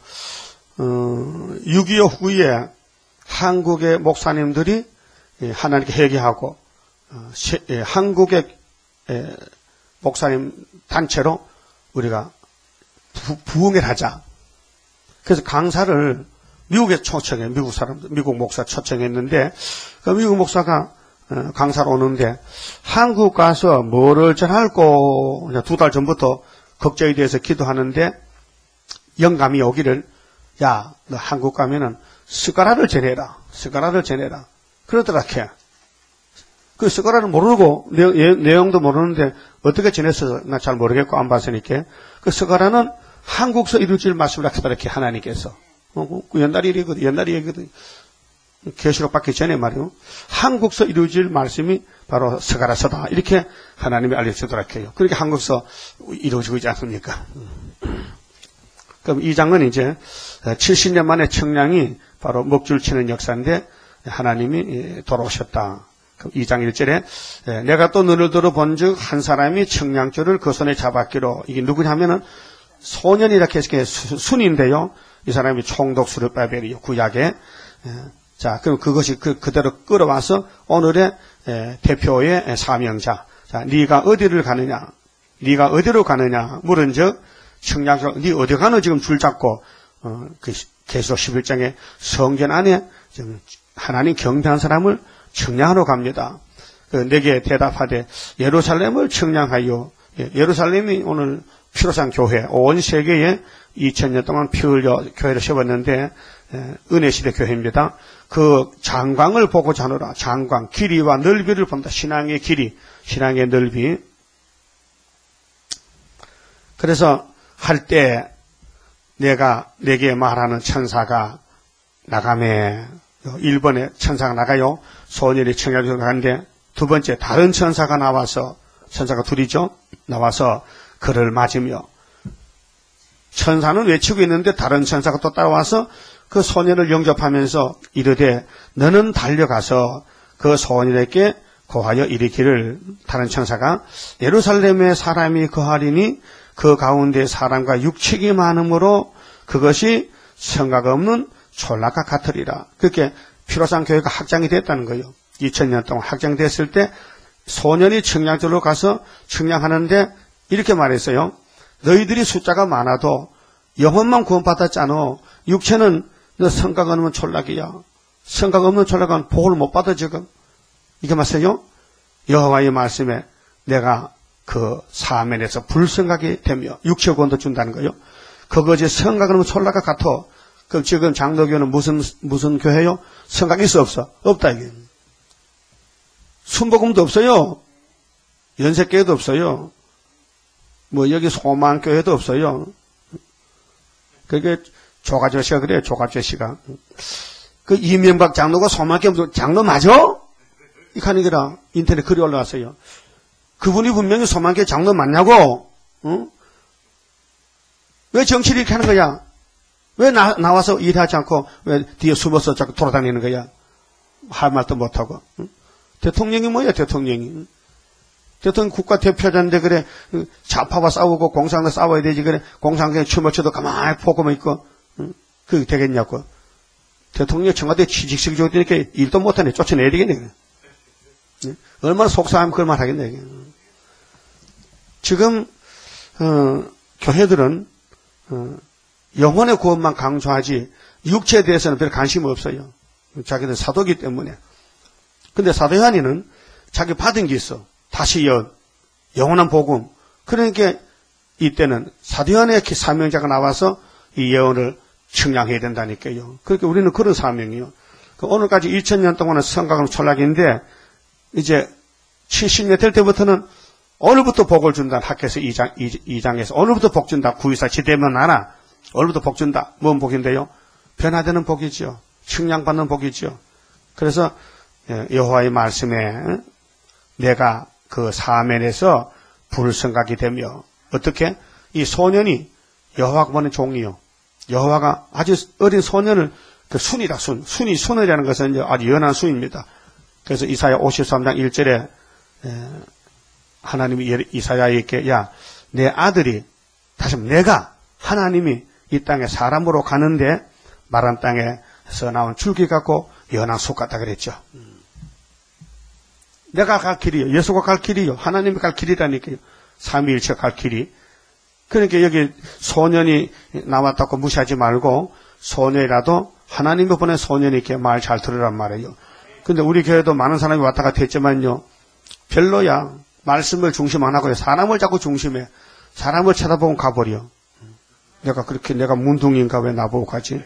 6.25 후에 한국의 목사님들이 하나님께 회개하고 한국의 목사님 단체로 우리가 부흥을 하자. 그래서 강사를 미국에 초청해, 미국 사람들, 미국 목사 초청했는데, 그 미국 목사가 강사로 오는데, 한국 가서 뭐를 전할고, 2달 전부터 걱정이 돼서 기도하는데, 영감이 오기를, 야, 너 한국 가면은 스가라를 전해라. 스가라를 전해라. 그러더라, 캐. 그 스가라를 모르고, 내용도 모르는데, 어떻게 전했어? 나 잘 모르겠고, 안 봤으니까. 그 스가라는 한국서 이루어질 말씀을 하시더라, 하나님께서. 옛날 일이거든. 계시록 받기 전에 말이요. 한국서 이루어질 말씀이 바로 스가랴서다. 이렇게 하나님이 알려주더라고요. 그렇게 한국서 이루어지고 있지 않습니까? 그럼 이 장은 이제 70년 만에 청량이 바로 먹줄 치는 역사인데 하나님이 돌아오셨다. 2장 1절에 내가 또 눈을 들어본 즉 한 사람이 청량줄을 그 손에 잡았기로. 이게 누구냐면은 소년이라 해서 순인데요. 이 사람이 총독수르 바벨이요. 구약에. 자, 그럼 그것이 그대로 끌어와서 오늘의 대표의 사명자. 자, 네가 어디를 가느냐? 네가 어디로 가느냐? 물은즉 청량줄 네 어디 가노 지금 줄 잡고 그 계시록 11장에 성전 안에 지금 하나님 경배한 사람을 청량하러 갑니다. 내게 대답하되 예루살렘을 청량하여. 예루살렘이 오늘 피로상 교회 온 세계에 2000년 동안 피 흘려 교회를 세웠는데 은혜시대 교회입니다. 그 장광을 보고자 하노라. 장광, 길이와 넓이를 본다. 신앙의 길이, 신앙의 넓이. 그래서 할 때 내게 말하는 천사가 나가매. 1번에 천사가 나가요. 소년이 청량줄로 가는데 두 번째 다른 천사가 나와서 천사가 둘이죠. 나와서 그를 맞으며 천사는 외치고 있는데 다른 천사가 또 따라와서 그 소년을 영접하면서 이르되 너는 달려가서 그 소년에게 고하여 이르기를 다른 천사가 예루살렘에 사람이 거하리니 그 가운데 사람과 육축이 많으므로 그것이 성각 없는 촌락과 같으리라. 그렇게 피로산 교회가 확장이 됐다는 거예요. 2000년 동안 확장됐을 때 소년이 청량절로 가서 청량하는데 이렇게 말했어요. 너희들이 숫자가 많아도 영혼만 구원받았잖아. 육체는 너 성각 없는 촌락이야. 성각 없는 촌락은 복을 못 받아 지금. 이게 맞아요? 여호와의 말씀에 내가 그 사면에서 불성각이 되며 육체 구원도 준다는 거예요. 그것이 성각 없는 촌락과 같아. 그럼 지금 장로교는 무슨 교회요? 성각이 있어 없어? 없다 이게. 순복음도 없어요. 연세교회도 없어요. 뭐 여기 소망교회도 없어요. 그게 조가조씨가 그래요. 조가조씨가 그 이명박 장로가 소망교회 장로 맞아? 이렇게 하는 게라 인터넷 글이 올라왔어요. 그분이 분명히 소망교회 장로 맞냐고? 응? 왜 정치를 이렇게 하는 거야? 왜 나와서 일하지 않고 왜 뒤에 숨어서 자꾸 돌아다니는 거야? 할 말도 못하고. 응? 대통령이 뭐야 대통령이? 대통령 국가대표자인데 그래 좌파와 싸우고 공산과 싸워야 되지 그래 공산당에 춤을 춰도 가만히 보고만 있고 응? 그게 되겠냐고. 대통령이 청와대 취직식 조되니까 일도 못하네. 쫓아내야 되겠네. 그래. 응? 얼마나 속상하면 그걸 말하겠네. 이게. 지금 교회들은 영혼의 구원만 강조하지 육체에 대해서는 별 관심 없어요. 자기들 사도기 때문에. 근데 사도 요한이는 자기 받은 게 있어. 다시 영원한 복음. 그러니까 이때는 사도 요한의 사명자가 나와서 이 예언을 청량해야 된다니까요. 그러니까 우리는 그런 사명이요. 오늘까지 2000년 동안은 성각은 촌락인데 이제 70년 될 때부터는 오늘부터 복을 준다. 학교에서 2장에서 오늘부터 복 준다. 924 지대면 하나. 오늘부터 복 준다. 뭔 복인데요? 변화되는 복이죠. 측량받는 복이죠. 그래서 여호와의 말씀에 내가 그 사면에서 불성각이 되며 어떻게? 이 소년이 여호와가 보낸 종이요. 여호와가 아주 어린 소년을 그 순이다 순이라는 것은 아주 연한 순입니다. 그래서 이사야 53장 1절에 하나님이 이사야에게 야 내 아들이 다시 내가 하나님이 이 땅에 사람으로 가는데 마른 땅에서 나온 줄기 같고 연한 树같다 그랬죠. 내가 갈 길이요. 예수가 갈 길이요. 하나님이 갈 길이라니까요. 삼위일체 갈 길이. 그러니까 여기 소년이 나왔다고 무시하지 말고 소년이라도 하나님이 보낸 소년이 이렇게 말 잘 들으란 말이에요. 근데 우리 교회도 많은 사람이 왔다 갔다 했지만요. 별로야. 말씀을 중심 안 하고요. 사람을 자꾸 중심해. 사람을 쳐다보고 가버려. 내가 문둥이인가 왜 나보고 가지?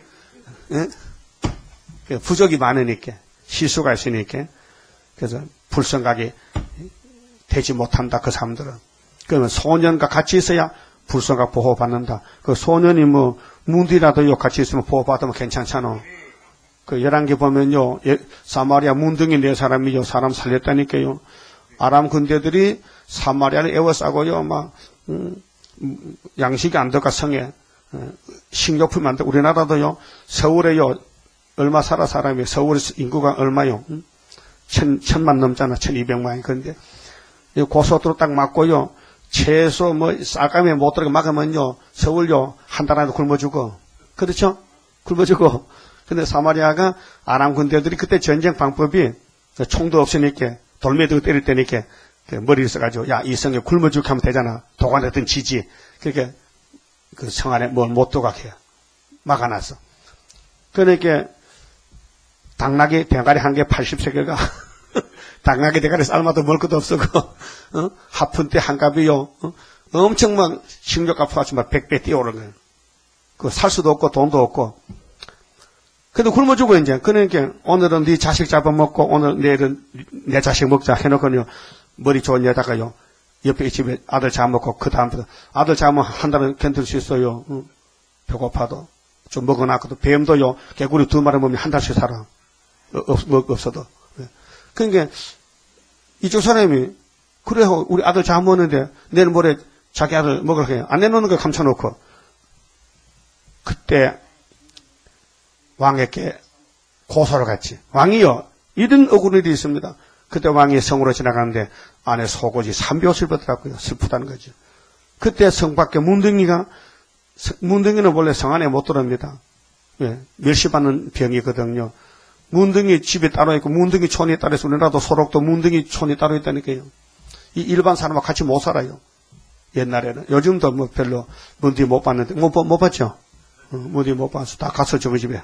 예? 부족이 많으니까. 실수가 있으니까. 그래서 불성각이 되지 못한다. 그 사람들은. 그러면 소년과 같이 있어야 불성각 보호받는다. 그 소년이 뭐 문디라도 같이 있으면 보호받으면 괜찮잖아. 그 11개 보면요. 사마리아 문둥이 4사람이요. 사람 살렸다니까요. 아람 군대들이 사마리아를 에워싸고요. 막 양식이 안 들어가 성에 식료품이 안 들어가. 우리나라도요. 서울에요. 얼마 살아 사람이. 서울 인구가 얼마요? 1000만 넘잖아. 1200만이. 그런데 고속도로 딱 막고요. 채소 쌀감에 못 들어가 막으면요. 서울요. 한 달 안에 굶어 죽어. 그렇죠? 굶어 죽어. 근데 사마리아가 아람 군대들이 그때 전쟁 방법이 총도 없으니까 돌멩이 때릴 때니까 머리를 써가지고 야, 이 성에 굶어 죽게 하면 되잖아. 도관했던 지지. 그렇게 그 성 안에 뭘 못 도각해요. 막아놨어. 그러니까 당나귀 대가리 한 개 80세계가 당나귀 대가리 삶아도 먹을 것도 없었고 하푼 때 한 값이요. 엄청 막 식료값 가지고 막 100배 뛰어오르는 거예요. 그 살 수도 없고 돈도 없고. 근데 굶어 죽어 이제. 그러니까 오늘은 네 자식 잡아먹고 오늘 내일은 내 자식 먹자 해놓고요. 머리 좋은 여자가요. 옆에 집에 아들 잡아먹고 그 다음부터 아들 잡으면 한 달은 견딜 수 있어요. 배고파도. 좀 먹어놨거든. 뱀도요. 개구리 2마리 먹으면 한 달씩 살아. 없어도. 그러니까 이쪽 사람이 그래 우리 아들 잡아먹는데 내일 모레 자기 아들 먹으러 해요. 안 내놓는 걸 감춰놓고. 그때 왕에게 고소를 갔지. 왕이요. 이런 억울한 일이 있습니다. 그때 왕이 성으로 지나가는데 안에 속옷이 300옷을 벗더라고요. 슬프다는 거죠. 그때 성 밖에 문둥이는 원래 성 안에 못 들어옵니다. 예, 멸시받는 병이거든요. 문둥이 집에 따로 있고 문둥이 촌이 따로 있어. 우리나라도 소록도 문둥이 촌이 따로 있다니까요. 이 일반 사람과 같이 못 살아요. 옛날에는. 요즘도 뭐 별로 문둥이 못 봤는데 못 봤죠? 문둥이 못 봤어. 다 갔어 저기 집에.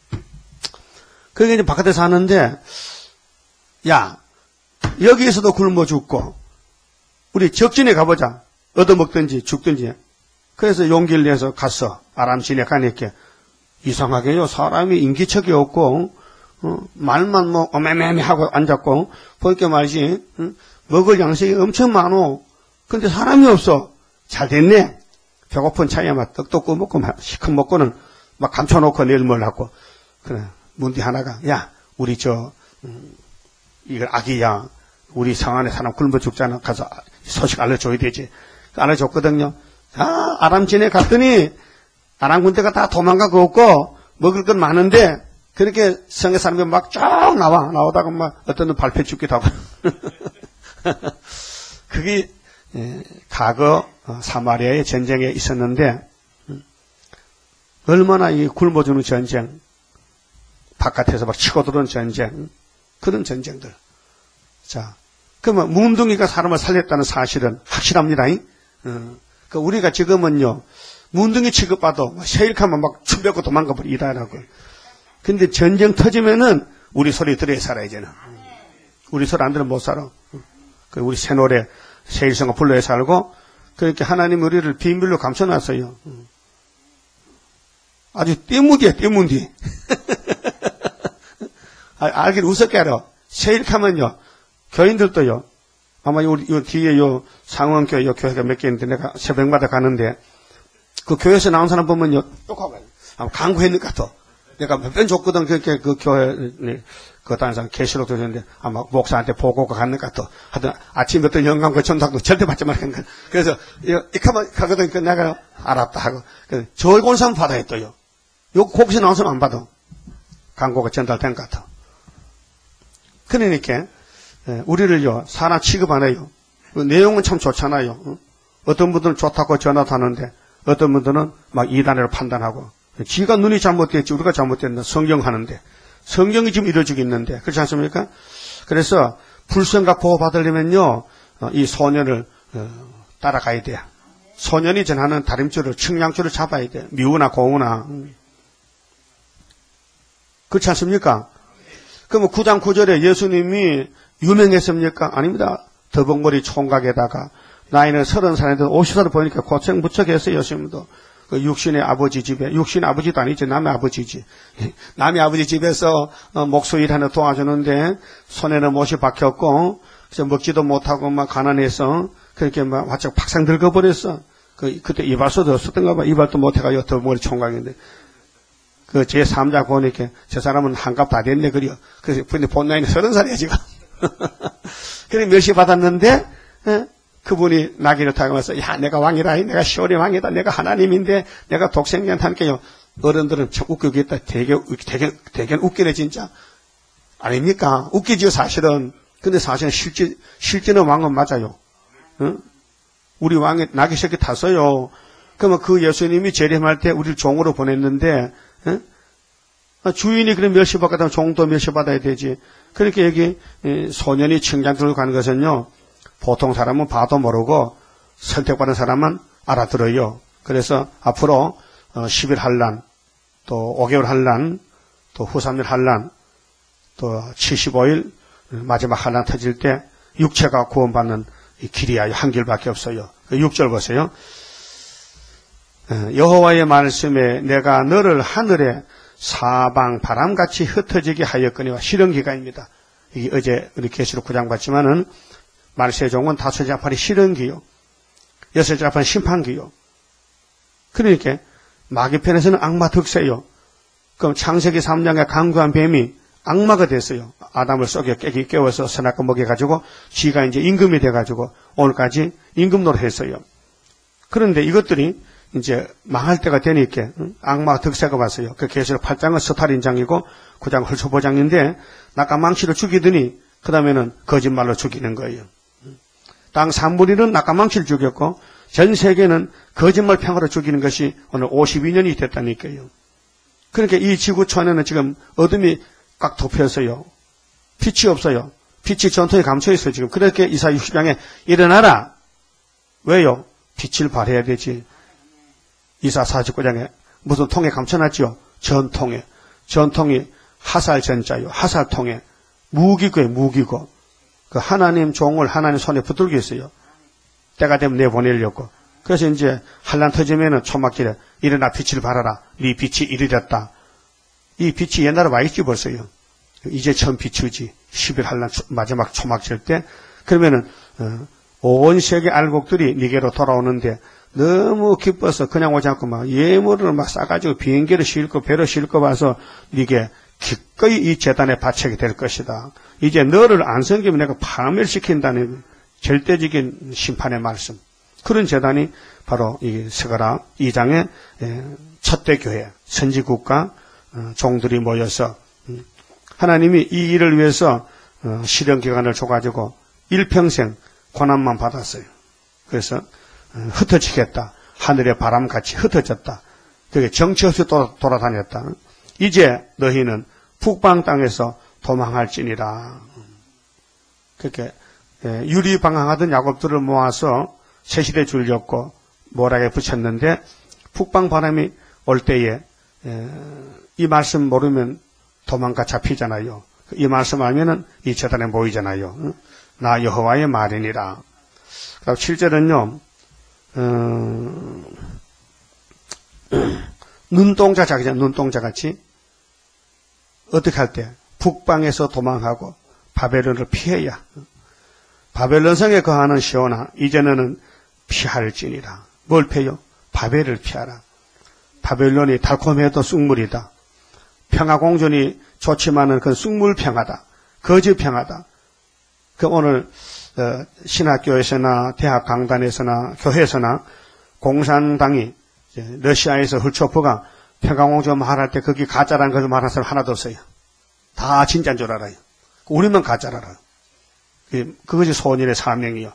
그게 이제 바깥에서 하는데 야 여기에서도 굶어 죽고 우리 적진에 가보자. 얻어먹든지 죽든지. 그래서 용기를 내서 갔어. 아람 진에 가니까 이상하게요. 사람이 인기척이 없고 말만 뭐 어매매매 하고 앉았고 보니까 말이지 먹을 양식이 엄청 많어. 근데 사람이 없어. 잘 됐네. 배고픈 차에 막 떡도 먹고 시컷 먹고는 막 감춰놓고 내일 뭘 하고. 그래 문디 하나가 야 우리 이걸 아기야. 우리 성 안에 사람 굶어 죽잖아. 가서 소식 알려줘야 되지. 알려줬거든요. 아람 진에 갔더니 아람 군대가 다 도망가고 없고 먹을 건 많은데 그렇게 성의 사람이 막 쫙 나오다가 막 어떤 놈 발표 죽기도 하고. 그게 과거 사마리아의 전쟁에 있었는데 얼마나 이 굶어주는 전쟁, 바깥에서 막 치고 들어오는 전쟁, 그런 전쟁들. 자, 그러면 문둥이가 사람을 살렸다는 사실은 확실합니다. 그 우리가 지금은요 문둥이 취급받아 세일하면 막 춤뱉고 도망가 버리 일하라고. 근데 전쟁 터지면은 우리 소리 들어야 살아 이제는. 우리 소리 안 들으면 못 살아. 우리 새 노래 세일성을 불러야 살고 그렇게 하나님 우리를 비밀로 감춰놨어요. 아주 떼무디야 떼무디. 알긴 우습게 알아. 세일하면요 교인들도요. 아마 요 뒤에 요 상원교회 요 교회가 몇 개 있는데 내가 새벽마다 가는데 그 교회에서 나온 사람 보면요 똑하고 아마 강구했는 것 같아. 내가 몇 번 줬거든. 그렇게 그 교회 그 다른 사람 계시록 들었는데 아마 목사한테 보고가 갔는 것 같아. 하여튼 아침에 어떤 영감과 전당도 절대 받지 말라니까. 그래서 이카만 가거든. 그 내가 알았다 하고 좋은 사람 받아야 또요. 요 거기서 나온 사람 안 받아. 광고가 전달된 것 같아. 그러니까 우리를요 사람 취급 안 해요. 내용은 참 좋잖아요. 어떤 분들은 좋다고 전화도 하는데 어떤 분들은 막 이단으로 판단하고 지가 눈이 잘못됐지 우리가 잘못됐나 성경 하는데 성경이 지금 이루어지고 있는데 그렇지 않습니까? 그래서 불성각 보호 받으려면요 이 소년을 따라가야 돼요. 소년이 전하는 다림줄을 측량줄을 잡아야 돼요. 미우나 고우나. 그렇지 않습니까? 그러면 9장 9절에 예수님이 유명했습니까? 아닙니다. 더벅머리 총각에다가 나이는 30살인데 50살을 보니까 고생 무척 했어요. 예수님도. 그 육신의 아버지 집에, 육신의 아버지도 아니지, 남의 아버지지. 남의 아버지 집에서 목수 일 하나 도와주는데 손에는 못이 박혔고 그래서 먹지도 못하고 막 가난해서 그렇게 막 화짝 팍상 늙어버렸어. 그때 이발소도 없었던가 봐. 이발도 못해가지고 더벅머리 총각인데. 그 제3자 보니까 저 사람은 한갑 다 됐네 그래요. 그래서 근데 본 나이는 30살이야 지금. 그래 멸시 받았는데 그분이 나귀를 타고 와서 야 내가 왕이다. 내가 시온의 왕이다. 내가 하나님인데 내가 독생자한테 함께요. 어른들은 참 웃기겠다. 되게 웃기네 진짜. 아닙니까? 웃기지요 사실은. 근데 사실은 실제는 왕은 맞아요. 우리 왕이 나귀 새끼 탔어요. 그러면 그 예수님이 재림할 때 우리를 종으로 보냈는데 주인이 그런 멸시받았다면 종도 멸시받아야 되지. 그렇게 여기 소년이 청장 들고 가는 것은요. 보통 사람은 봐도 모르고 선택받은 사람은 알아들어요. 그래서 앞으로 10일 한란, 또 5개월 한란, 또 후 3일 한란, 또 75일 마지막 한란 터질 때 육체가 구원받는 이 길이야 한 길밖에 없어요. 6절 보세요. 여호와의 말씀에 내가 너를 하늘에 사방 바람같이 흩어지게 하였거니와 실현기가입니다. 이게 어제 우리 계시록 9장 봤지만은 말세종은 다섯 자판이 실현기요. 여섯 자판이 심판기요. 그러니까 마귀편에서는 악마 득세요. 그럼 창세기 3장의 강구한 뱀이 악마가 됐어요. 아담을 속여 깨워서 선악과 먹여가지고 지가 이제 임금이 돼가지고 오늘까지 임금 노릇했어요. 그런데 이것들이 이제 망할 때가 되니까 악마 득세가 왔어요. 그 계시록 8장은 스탈인장이고 9장 헐초보장인데 낙가망치로 죽이더니 그 다음에는 거짓말로 죽이는 거예요. 땅 3분의 1은 낙가망치를 죽였고 전 세계는 거짓말 평화로 죽이는 것이 오늘 52년이 됐다니까요. 그러니까 이 지구촌에는 지금 어둠이 꽉 덮여서요. 빛이 없어요. 빛이 전통에 감춰 있어요. 지금 그렇게 이사 60장에 일어나라. 왜요? 빛을 발해야 되지. 이사 49장에 무슨 통에 감춰놨죠? 전통에. 전통이 하살 전자요. 하살통에. 무기고에 무기고. 그 하나님 종을 하나님 손에 붙들고 있어요. 때가 되면 내보내려고. 그래서 이제 한란 터지면은 초막길에 일어나 빛을 발하라. 네 빛이 이르렀다. 이 빛이 옛날에 와 있지 벌써요. 이제 처음 비추지. 10일 한란 마지막 초막질 때. 그러면은 온 세계 알곡들이 니게로 돌아오는데 너무 기뻐서 그냥 오지 않고 막 예물을 막 싸가지고 비행기를 싣고 배로 싣고 와서 니게 기꺼이 이 재단에 바치게 될 것이다. 이제 너를 안 섬기면 내가 파멸시킨다는 절대적인 심판의 말씀. 그런 재단이 바로 이 스가랴 2장의 첫대 교회, 선지국가 종들이 모여서 하나님이 이 일을 위해서 실현 기간을 줘가지고 일평생 고난만 받았어요. 그래서 흩어지겠다. 하늘의 바람같이 흩어졌다. 그게 정치 없이 돌아다녔다. 이제 너희는 북방 땅에서 도망할지니라. 그렇게 유리방황하던 야곱들을 모아서 세실에 줄였고 모락에 붙였는데 북방 바람이 올 때에 이 말씀 모르면 도망가 잡히잖아요. 이 말씀 알면은 이 재단에 모이잖아요. 나 여호와의 말이니라. 그리고 7절은요. 눈동자 자기잖아요. 눈동자 같이 어떻게 할 때 북방에서 도망하고 바벨론을 피해야 바벨론 성에 거하는 시온아 이제는 피할지니라. 뭘 피해요? 바벨을 피하라. 바벨론이 달콤해도 쑥물이다. 평화공존이 좋지만은 그건 쑥물 평화다. 거짓 평화다. 그 오늘 신학교에서나 대학 강단에서나 교회에서나 공산당이 러시아에서 훌초프가 평화공존 말할 때 거기 가짜라는 것을 말하는 사람 하나도 없어요. 다 진짜인 줄 알아요. 우리만 가짜를 알아요. 그것이 소원일의 사명이요.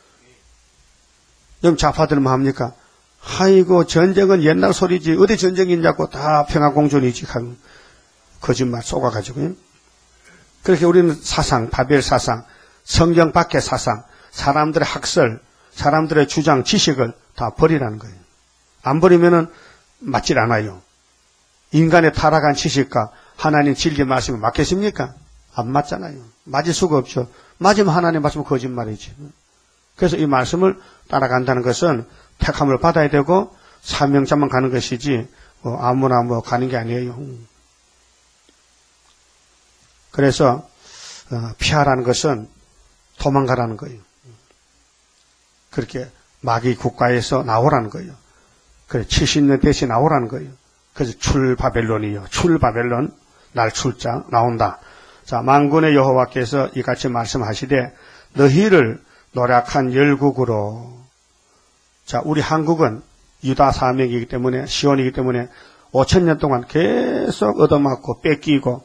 여러분 좌파들은 뭐 합니까? 아이고 전쟁은 옛날 소리지 어디 전쟁이 있냐고 다 평화공존이지 하고 거짓말 쏘아가지고요. 그렇게 우리는 사상, 바벨 사상, 성경 밖의 사상, 사람들의 학설, 사람들의 주장, 지식을 다 버리라는 거예요. 안 버리면은 맞질 않아요. 인간의 타락한 지식과 하나님 진리의 말씀이 맞겠습니까? 안 맞잖아요. 맞을 수가 없죠. 맞으면 하나님 말씀은 거짓말이지. 그래서 이 말씀을 따라간다는 것은 택함을 받아야 되고 사명자만 가는 것이지 아무나 가는 게 아니에요. 그래서 피하라는 것은 도망가라는 거예요. 그렇게 마귀 국가에서 나오라는 거예요. 그래 70년 대신 나오라는 거예요. 그래서 출바벨론이요. 출바벨론 날 출자 나온다. 자, 만군의 여호와께서 이같이 말씀하시되 너희를 노력한 열국으로. 자, 우리 한국은 유다 사명이기 때문에 시온이기 때문에 5,000년 동안 계속 얻어맞고 뺏기고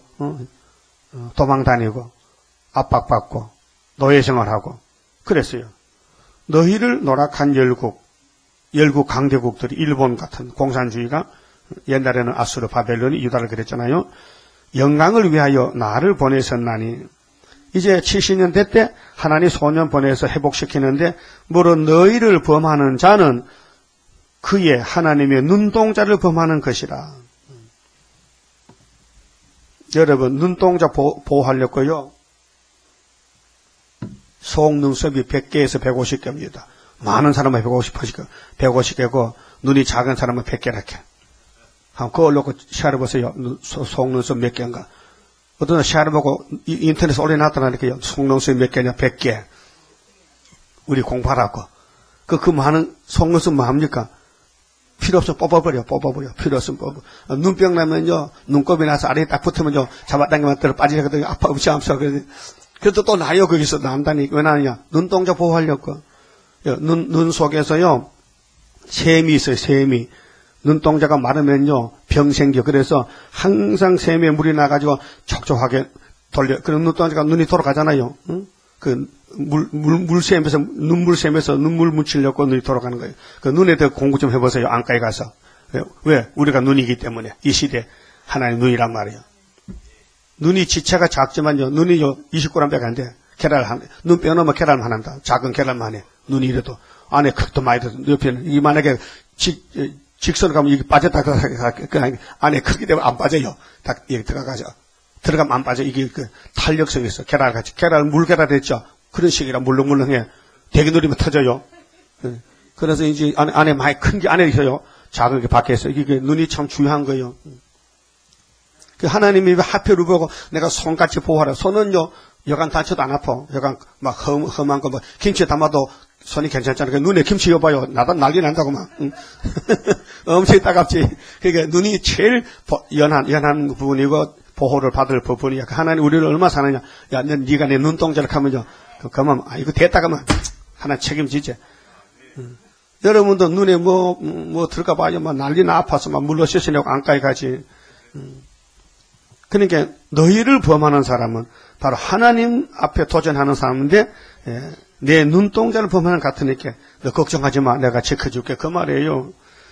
도망다니고 압박받고 노예생활하고 그랬어요. 너희를 노력한 열국 강대국들이 일본 같은 공산주의가 옛날에는 아수르 바벨론이 유다를 그랬잖아요. 영광을 위하여 나를 보내셨나니 이제 70년 때 하나님 소년 보내서 회복시키는데 무릇 너희를 범하는 자는 그의 하나님의 눈동자를 범하는 것이라. 여러분 눈동자 보호하려고요. 속눈썹이 100개에서 150개입니다. 많은 사람은 150개고 눈이 작은 사람은 100개라게. 한번 그걸 놓고 시야를 보세요. 속눈썹 몇 개인가. 어떤 시야를 보고 인터넷에 올려놨더라니까요. 속눈썹이 몇 개냐? 100개. 우리 공부하라고. 그 많은 속눈썹 뭐 합니까? 필요 없으면 뽑아버려. 필요 없으면 뽑아. 눈병 나면요. 눈곱이 나서 아래에 딱 붙으면요. 잡아당기면 떨어 빠지거든요. 아파 없어. 그래도 또 나요. 거기서 난다니. 왜 나느냐? 눈동자 보호하려고. 눈 속에서요. 셈이 있어요, 셈이. 눈동자가 마르면요, 병 생겨. 그래서 항상 셈에 물이 나가지고 촉촉하게 돌려. 그럼 눈동자가 눈이 돌아가잖아요. 응? 그 물샘에서, 눈물샘에서 눈물 묻히려고 눈이 돌아가는 거예요. 그 눈에 더 공부 좀 해보세요, 안과에 가서. 왜? 우리가 눈이기 때문에. 이 시대 하나님 눈이란 말이에요. 눈이 지체가 작지만요, 눈이 29g밖에 안 돼. 눈 빼놓으면 계란만 한다. 작은 계란만 해. 눈이 이래도. 안에 극도 많이 들어. 옆에는, 이 만약에 직선으로 가면 이게 빠졌다, 안에 크기 때문에 안 빠져요. 딱, 여기 들어가죠. 들어가면 안 빠져. 이게 그 탄력성이 있어. 계란같이. 물계란 했죠. 그런 식이라 물렁물렁해. 대기 누리면 터져요. 그래서 이제 안에 많이 큰 게 안에 있어요. 작은 게 밖에 있어요. 이게 눈이 참 중요한 거예요. 그 하나님이 하필 보고 내가 손같이 보호하라. 손은요, 여간 다쳐도 안 아파. 여간 막 험한 거, 김치 담아도 손이 괜찮잖아요. 눈에 김치 여봐요. 나도 난리 난다고 막. 엄청 따갑지. 그러니까 눈이 제일 연한 부분이고 보호를 받을 부분이야. 하나님 우리를 얼마나 사느냐. 야, 네가 내 눈동자를 하면요. 그만, 이거 됐다가만 하나 책임지지. 여러분도 눈에 뭐 들어가 봐요. 막 난리나 아파서 막 물로 씻으려고 안가에 가지. 그러니까 너희를 범하는 사람은 바로 하나님 앞에 도전하는 사람인데, 내 눈동자를 범하는 것 같으니까 너 걱정하지 마. 내가 지켜줄게. 그 말이에요.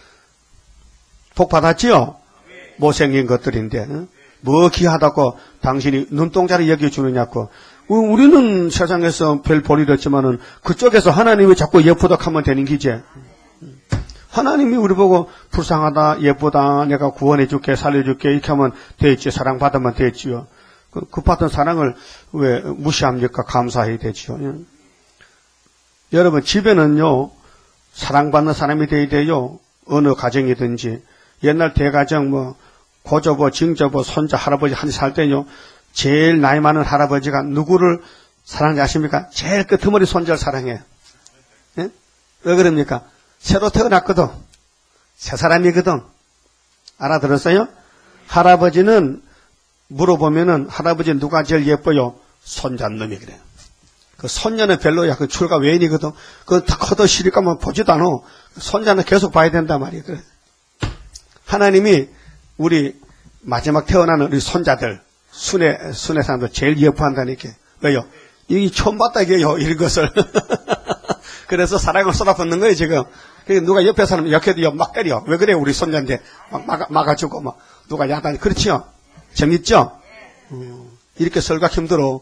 복 받았지요? 못생긴 것들인데. 뭐 귀하다고 당신이 눈동자를 여겨주느냐고. 우리는 세상에서 별 볼일 없지만은 그쪽에서 하나님이 자꾸 예쁘다 하면 되는 기지. 하나님이 우리 보고 불쌍하다, 예쁘다, 내가 구원해줄게, 살려줄게 이렇게 하면 되겠지. 사랑받으면 되겠지요. 그 받은 사랑을 왜 무시합니까? 감사해야 되지요. 여러분 집에는요, 사랑받는 사람이 돼야 돼요. 어느 가정이든지. 옛날 대가정 고조부, 증조부, 손자, 할아버지 한 살 때요. 제일 나이 많은 할아버지가 누구를 사랑하지 아십니까? 제일 끄트머리 손자를 사랑해요. 예? 왜 그럽니까? 새로 태어났거든. 새 사람이거든. 알아들었어요? 할아버지는 물어보면은 할아버지 누가 제일 예뻐요? 손자놈이 그래요. 그 손녀는 별로야. 그 출가 외인이거든. 그거 다 커도 시리까면 보지도 않아. 손자는 계속 봐야 된단 말이에요. 그래. 하나님이 우리 마지막 태어나는 우리 손자들, 순회 사람들 제일 예뻐한다니까. 왜요? 이 처음 봤다 이게요, 이런 것을. 그래서 사랑을 쏟아붓는 거예요, 지금. 누가 옆에 사람 역해도 막 때려. 왜 그래, 우리 손자인데. 막아주고, 누가 야단. 그렇지요? 재밌죠? 이렇게 설가 힘들어.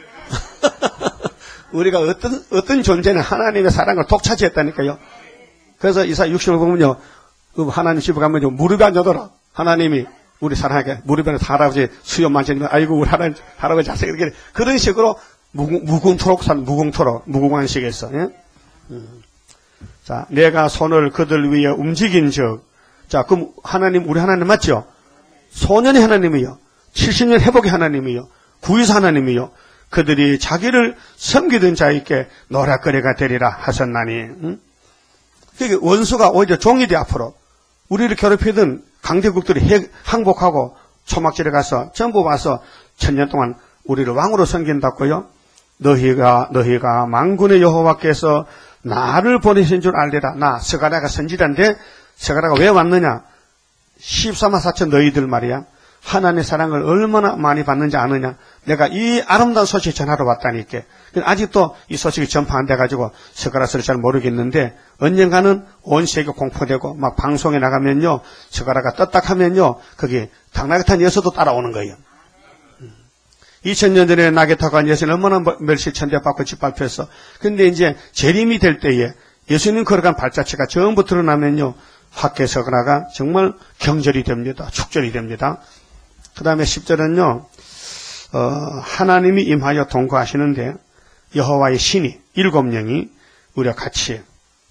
우리가 어떤 존재는 하나님의 사랑을 독차지했다니까요. 그래서 이사 60을 보면요, 하나님 집에 가면 무릎에 앉아더라. 하나님이 우리 사랑하게 무릎에 할아버지 수염 만지면 아이고 우리 할아버지 잘생기게 그런 식으로 무궁토록 산 무궁한식에서. 예? 자, 내가 손을 그들 위에 움직인 적. 자, 그럼 우리 하나님 맞죠? 소년의 하나님이요, 70년 회복의 하나님이요, 구유사 하나님이요. 그들이 자기를 섬기던 자에게 노략거리가 되리라 하셨나니. 응? 그러니까 원수가 오히려 종이 돼 앞으로. 우리를 괴롭히던 강대국들이 항복하고 초막절에 가서 전부 와서 1000년 동안 우리를 왕으로 섬긴다고요. 너희가 만군의 여호와께서 나를 보내신 줄 알리라. 나 스가랴가 선지자인데 스가랴가 왜 왔느냐? 14만 4천 너희들 말이야. 하나님의 사랑을 얼마나 많이 받는지 아느냐? 내가 이 아름다운 소식 전하러 왔다니까. 아직도 이 소식이 전파 안 돼가지고 스가랴서를 잘 모르겠는데 언젠가는 온 세계 공포되고 막 방송에 나가면요, 스가랴가 떴다 하면요, 거기 당나귀탄 예수도 따라오는 거예요. 2000년 전에 나귀 타고 간 예수는 얼마나 멸시천대 받고 짓밟혔어. 근데 이제 재림이 될 때에 예수님 걸어간 발자취가 전부 드러나면요, 학계 스가랴가 정말 경절이 됩니다. 축절이 됩니다. 그 다음에 10절은요, 하나님이 임하여 동거하시는데 여호와의 신이 7명이 우리가 같이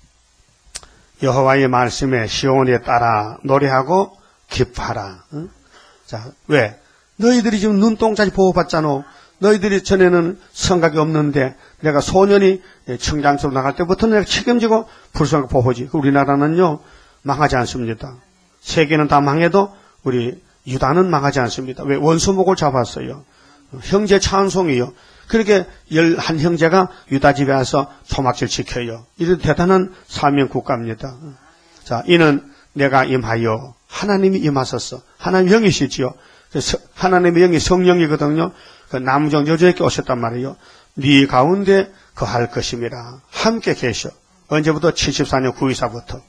여호와의 말씀에 시온에 따라 노래하고 기뻐하라. 응? 자, 왜? 너희들이 지금 눈동자지 보호받잖아. 너희들이 전에는 성각이 없는데 내가 소년이 청장소로 나갈 때부터 내가 책임지고 불성각 보호지. 우리나라는요, 망하지 않습니다. 세계는 다 망해도 우리 유다는 망하지 않습니다. 왜? 원수목을 잡았어요. 형제 찬송이요. 그렇게 11형제가 유다 집에 와서 토막질 지켜요. 이런 대단한 사명 국가입니다. 자, 이는 내가 임하여 하나님이 임하셨어. 하나님 영이시지요. 하나님의 영이 성령이거든요. 그 남정 여자에게 오셨단 말이에요. 네 가운데 거할 것임이라. 함께 계셔. 언제부터? 74년 9.24부터.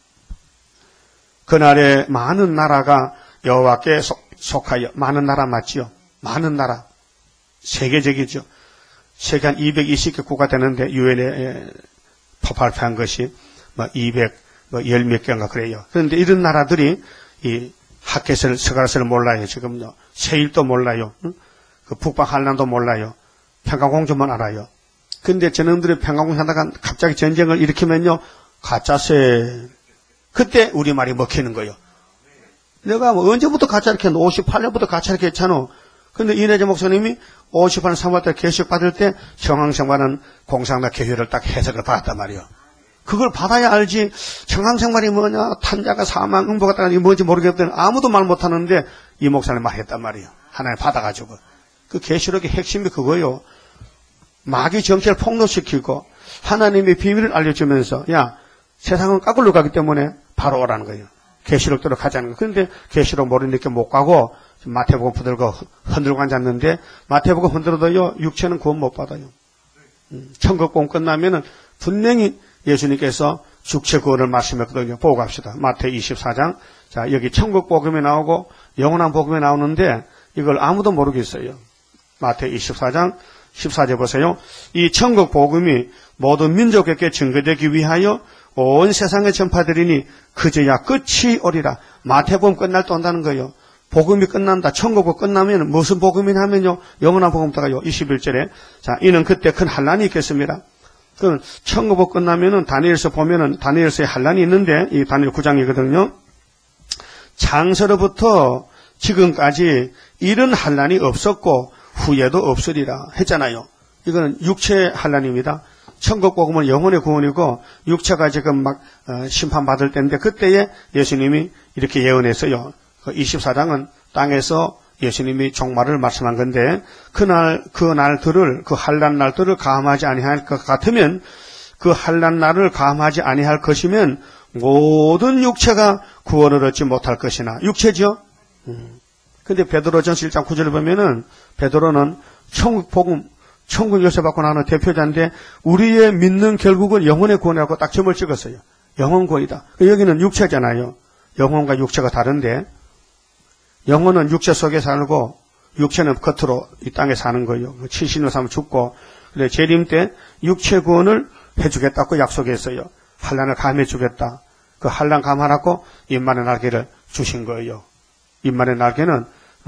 그날에 많은 나라가 여호와께 속하여, 많은 나라 맞지요? 많은 나라. 세계적이죠. 세계 한 220개 국가 되는데 유엔에 발표한 것이 210 몇 개인가 그래요. 그런데 이런 나라들이 이 하켓을, 스가랴를 몰라요. 지금요. 세일도 몰라요. 그 북방 한란도 몰라요. 평강공주만 알아요. 근데 저놈들이 평강공주 하다가 갑자기 전쟁을 일으키면요. 가짜세. 그때 우리말이 먹히는 거예요. 내가 뭐 언제부터 가짜 이렇게 했노? 58년부터 가짜 이렇게 했잖아. 근데 이내재 목사님이 58년 3월달 개식 받을 때 청항생활은 공상과 개회를 딱 해석을 받았단 말이에요. 그걸 받아야 알지. 청항생활이 뭐냐, 탄자가 사망, 응보가 따라 뭔지 모르겠더니 아무도 말 못하는데 이 목사님 말했단 말이에요. 하나님 받아가지고. 그 계시록의 핵심이 그거예요. 마귀 정체를 폭로시키고 하나님의 비밀을 알려주면서 야, 세상은 까꿀로 가기 때문에 바로 오라는 거예요. 계시록대로 가자는 거예요. 그런데 계시록 모르니까 못 가고 마태복음 붙들고 흔들고 앉았는데 마태복음 흔들어도요, 육체는 구원 못 받아요. 천국복음 끝나면은 분명히 예수님께서 육체 구원을 말씀했거든요. 보고 갑시다. 마태 24장. 자, 여기 천국복음이 나오고 영원한 복음이 나오는데 이걸 아무도 모르겠어요. 마태 24장 14절 보세요. 이 천국복음이 모든 민족에게 증거되기 위하여 온 세상에 전파되리니 그제야 끝이 오리라. 마태복음 끝날 때 온다는 거예요. 복음이 끝난다. 천국복음 끝나면 무슨 복음이냐면요. 영원한 복음다가요. 21절에. 자, 이는 그때 큰 환란이 있겠습니다. 그 천국복음 끝나면은 다니엘서 보면은 다니엘서에 환란이 있는데 이 다니엘 9장이거든요. 장서로부터 지금까지 이런 환란이 없었고 후에도 없으리라 했잖아요. 이거는 육체 환란입니다. 천국복음은 영혼의 구원이고 육체가 지금 막 심판받을 때인데 그때에 예수님이 이렇게 예언했어요. 24장은 땅에서 예수님이 종말을 말씀한 건데 그 날들을 그 환난 날들을 감하지 아니할 것 같으면 그 환난 날을 감하지 아니할 것이면 모든 육체가 구원을 얻지 못할 것이나 육체죠. 근데 베드로전서 1장 9절을 보면은 베드로는 천국복음 천국 요새 받고 나는 대표자인데 우리의 믿는 결국은 영혼의 구원이라고 딱 점을 찍었어요. 영혼 구원이다. 여기는 육체잖아요. 영혼과 육체가 다른데 영혼은 육체 속에 살고 육체는 겉으로 이 땅에 사는 거예요. 70년 살면 죽고 그래 재림 때 육체 구원을 해주겠다고 약속했어요. 환난을 감해 주겠다. 그 환난 감하라고 인만의 날개를 주신 거예요. 인만의 날개는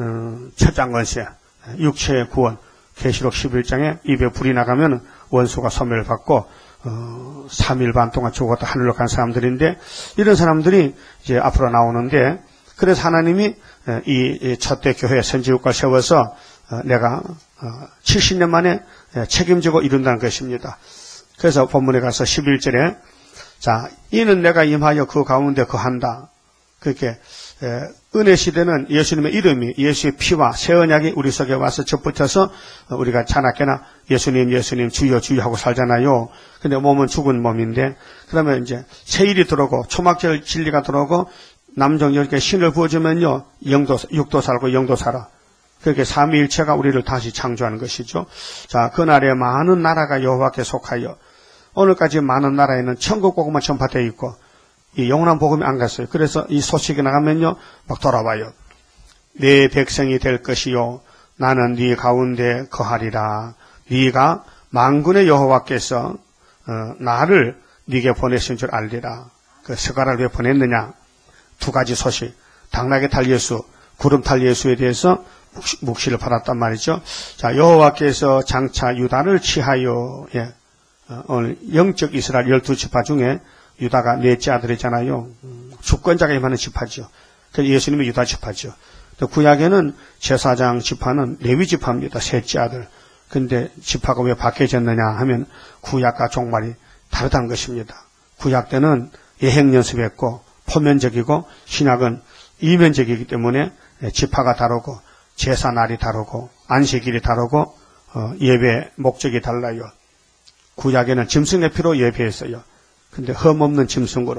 첫장건세 육체의 구원. 계시록 11장에 입에 불이 나가면 원수가 소멸을 받고 3일 반 동안 죽었다 하늘로 간 사람들인데 이런 사람들이 이제 앞으로 나오는데 그래서 하나님이 이 첫대 교회 선지국가를 세워서 내가 70년 만에 책임지고 이룬다는 것입니다. 그래서 본문에 가서 11절에 자 이는 내가 임하여 그 가운데 거한다. 그렇게 은혜 시대는 예수님의 이름이 예수의 피와 새 언약이 우리 속에 와서 접붙여서 우리가 자나깨나 예수님 주여 주여 하고 살잖아요. 근데 몸은 죽은 몸인데 그러면 이제 세일이 들어오고 초막절 진리가 들어오고 남정 열개 신을 부어주면요 육도 살고 영도 살아. 그렇게 삼위일체가 우리를 다시 창조하는 것이죠. 자 그날에 많은 나라가 여호와께 속하여 오늘까지 많은 나라에는 천국 복음만 전파되어 있고 이 영원한 복음이 안 갔어요. 그래서 이 소식이 나가면요 막 돌아와요. 내 백성이 될 것이요 나는 네 가운데 거하리라. 네가 만군의 여호와께서 나를 네게 보내신 줄 알리라. 그 스가랴를 왜 보냈느냐? 두 가지 소식. 당나귀 탈 예수, 구름 탈 예수에 대해서 묵시를 받았단 말이죠. 자 여호와께서 장차 유다를 취하여 오늘 영적 이스라엘 12지파 중에 유다가 넷째 아들이잖아요. 주권자가 임하는 지파죠. 그래서 예수님이 유다 지파죠. 또 구약에는 제사장 지파는 레위 지파입니다. 셋째 아들. 근데 지파가 왜 바뀌어졌느냐 하면 구약과 종말이 다르다는 것입니다. 구약 때는 예행 연습했고 포면적이고 신약은 이면적이기 때문에 지파가 다르고 제사 날이 다르고 안식일이 다르고 예배 목적이 달라요. 구약에는 짐승의 피로 예배했어요. 근데 흠없는 짐승으로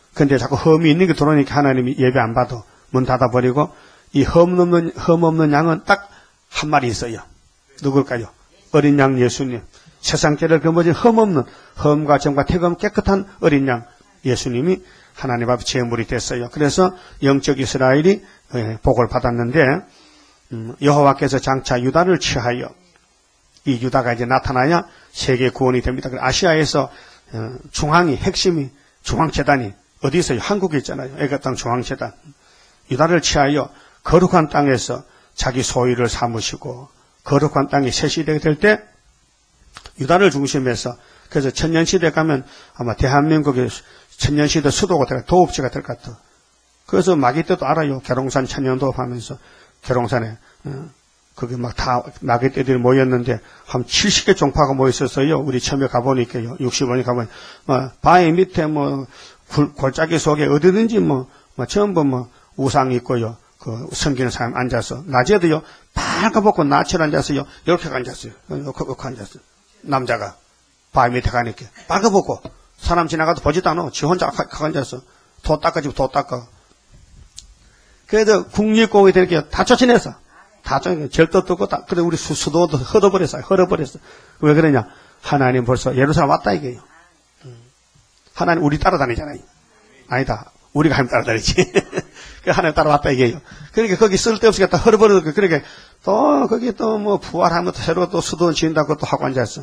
근데 자꾸 흠이 있는 게 들어오니까 하나님이 예배 안 받아. 문 닫아버리고, 이 흠 없는 양은 딱 한 마리 있어요. 누굴까요? 어린 양 예수님. 세상 죄를 거머쥔 흠 없는, 흠과 점과 태금 깨끗한 어린 양 예수님이 하나님 앞에 제물이 됐어요. 그래서 영적 이스라엘이 복을 받았는데, 여호와께서 장차 유다를 취하여, 이 유다가 이제 나타나야 세계 구원이 됩니다. 아시아에서 중앙이, 핵심이, 중앙재단이 어디 있어요? 한국에 있잖아요. 애가 땅 중앙재단. 유다를 취하여 거룩한 땅에서 자기 소유를 삼으시고, 거룩한 땅이 새 시대가 될 때, 유다를 중심해서, 그래서 천년시대 가면 아마 대한민국의 천년시대 수도가 될, 도읍지가 될 것 같아. 그래서 마귀 때도 알아요. 계룡산 천년도읍 하면서, 계룡산에, 거기 막 다 마귀 때들이 모였는데, 한 70개 종파가 모였었어요. 우리 처음에 가보니까요. 60원이 가보니, 바위 밑에 골짜기 속에 어디든지 전부 우상 있고요. 섬기는 사람 앉아서, 낮에도요, 빨가벗고 나처럼 앉았어요. 이렇게 앉았어요. 이렇게 앉았어요. 남자가. 바위 밑에 가니까. 빨가벗고. 사람 지나가도 보지도 않아. 지 혼자 앉았어. 도 닦아주고 도 닦아. 그래도 국립공원이 되니까 다 쫓아내서. 다 쫓아내서. 절도 뜯고 다. 그래, 우리 수도도 헐어버렸어. 왜 그러냐. 하나님 벌써 예루살렘 왔다 이게요. 하나님 우리 따라다니잖아요. 아니다. 우리가 하나님 따라다니지. 하나님 따라왔다 이게요. 그러니까 거기 쓸데없이 갖다 헐어버리고, 그러니까 또 거기 또 부활하면 또 새로 또 수도 지은다고 또 하고 앉았어.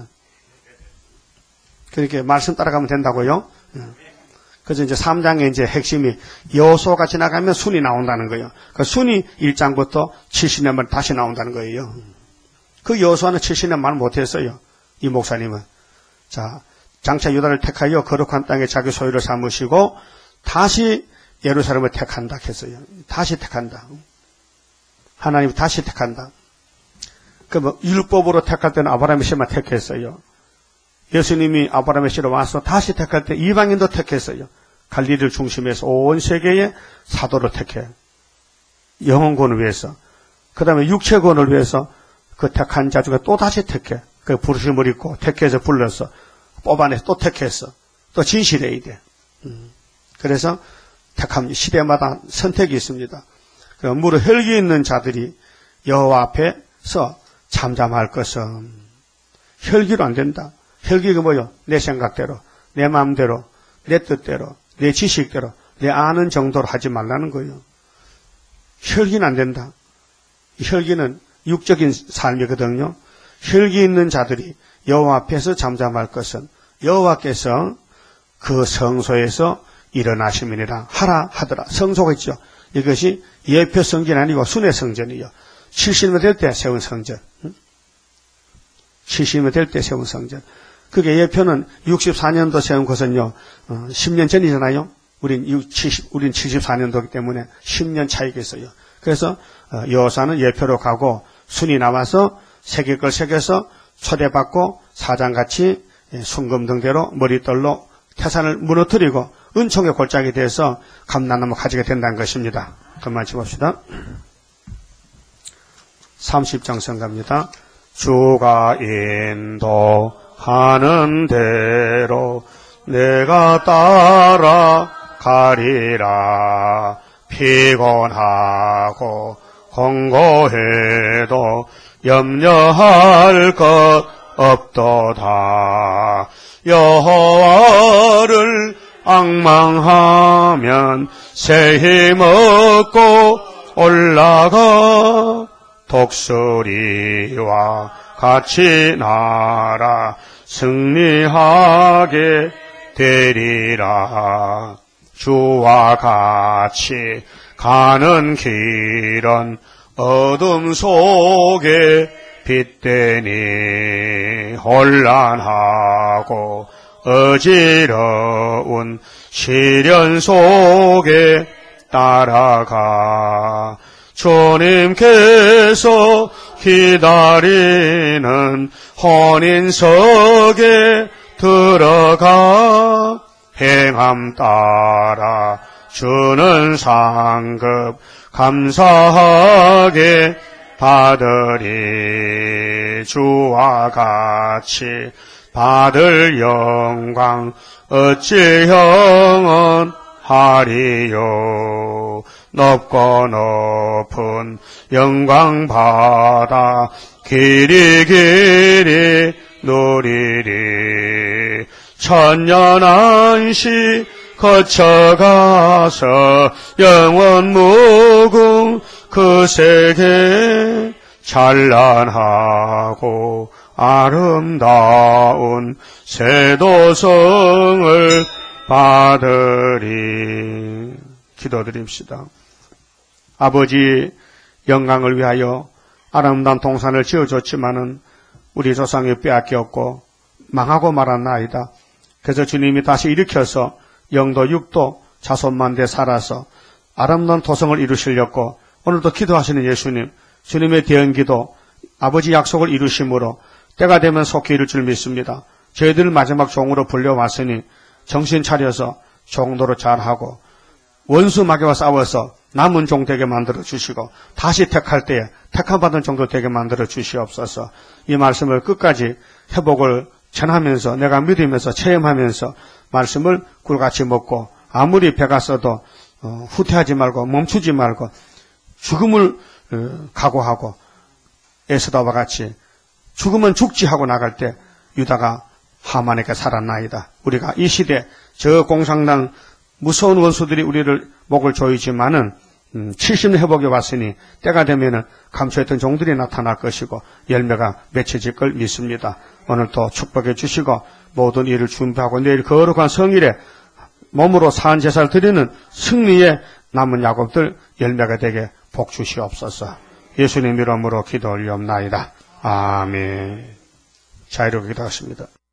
그렇게 말씀 따라가면 된다고요. 그래서 이제 3장의 이제 핵심이 여호수아가 지나가면 순이 나온다는 거예요. 그 순이 1장부터 70년만 다시 나온다는 거예요. 그 여호수아는 70년 말 못했어요. 이 목사님은. 자, 장차 유다를 택하여 거룩한 땅에 자기 소유를 삼으시고 다시 예루살렘을 택한다 했어요. 다시 택한다. 하나님이 다시 택한다. 율법으로 택할 때는 아브라함의 씨만 택했어요. 예수님이 아브라함의 씨로 와서 다시 택할 때 이방인도 택했어요. 갈릴리를 중심해서 온 세계의 사도를 택해. 영혼권을 위해서. 그 다음에 육체권을 위해서 그 택한 자 중에 또 다시 택해. 그 부르심을 입고 택해서 불러서 뽑아내서 또 택했어. 또 진실해야 돼. 그래서 택함 시대마다 선택이 있습니다. 그 무릇 혈기 있는 자들이 여호와 앞에서 잠잠할 것은 혈기로 안 된다. 혈기가 뭐요? 내 생각대로, 내 마음대로, 내 뜻대로, 내 지식대로, 내 아는 정도로 하지 말라는 거예요. 혈기는 안 된다. 혈기는 육적인 삶이거든요. 혈기 있는 자들이 여호와 앞에서 잠잠할 것은 여호와께서 그 성소에서 일어나심이니라 하라 하더라. 성소가 있죠. 이것이 예표 성전이 아니고 순회 성전이요. 70년 될 때 세운 성전. 70년 될 때 세운 성전. 그게 예표는 64년도 세운 것은요. 10년 전이잖아요. 우린 74년도이기 때문에 10년 차이가 있어요. 그래서 여호수아는 예표로 가고 순이 나와서 새길 걸 새겨서 초대받고 사장같이 순금등대로 머리떨로 태산을 무너뜨리고 은총의 골짜기 돼서 감람나무 가지게 된다는 것입니다. 그만 짚읍시다. 30장 성가입니다. 주가 인도하는 대로 내가 따라가리라. 피곤하고 공고해도 염려할 것 없도다. 여호와를 앙망하면 새 힘 얻고 올라가 독수리와 같이 날아 승리하게 되리라. 주와 같이 가는 길은 어둠 속에 빛되니 혼란하고 어지러운 시련 속에 따라가 주님께서 기다리는 혼인석에 들어가 행함 따라 주는 상급 감사하게 받으리. 주와 같이 받을 영광 어찌 하리요. 높고 높은 영광 바다 길이 누리리. 천년 안시 거쳐가서 영원 무궁 그 세계 찬란하고 아름다운 새도성을 받으리. 기도드립시다. 아버지 영광을 위하여 아름다운 동산을 지어줬지만은 우리 조상이 빼앗겼고 망하고 말았나이다. 그래서 주님이 다시 일으켜서 영도 육도 자손만대 살아서 아름다운 도성을 이루시려고 오늘도 기도하시는 예수님, 주님의 대언기도 아버지 약속을 이루심으로 때가 되면 속히 이룰 줄 믿습니다. 저희들 마지막 종으로 불려왔으니 정신 차려서 종도로 잘하고 원수 마귀와 싸워서 남은 종 되게 만들어 주시고 다시 택할 때에 택함받은 종도 되게 만들어 주시옵소서. 이 말씀을 끝까지 회복을 전하면서 내가 믿으면서 체험하면서 말씀을 꿀같이 먹고 아무리 배가 써도 후퇴하지 말고 멈추지 말고 죽음을 각오하고 에스더와 같이 죽으면 죽지 하고 나갈 때 유다가 하만에게 살았나이다. 우리가 이 시대 저 공상당 무서운 원수들이 우리를 목을 조이지만은 70년 회복해 왔으니 때가 되면은 감춰있던 종들이 나타날 것이고 열매가 맺혀질 걸 믿습니다. 오늘도 축복해 주시고 모든 일을 준비하고 내일 거룩한 성일에 몸으로 사한 제사를 드리는 승리의 남은 야곱들 열매가 되게 복 주시옵소서. 예수님 이름으로 기도 올리옵나이다. 아멘. 자유롭게 기도하십니다.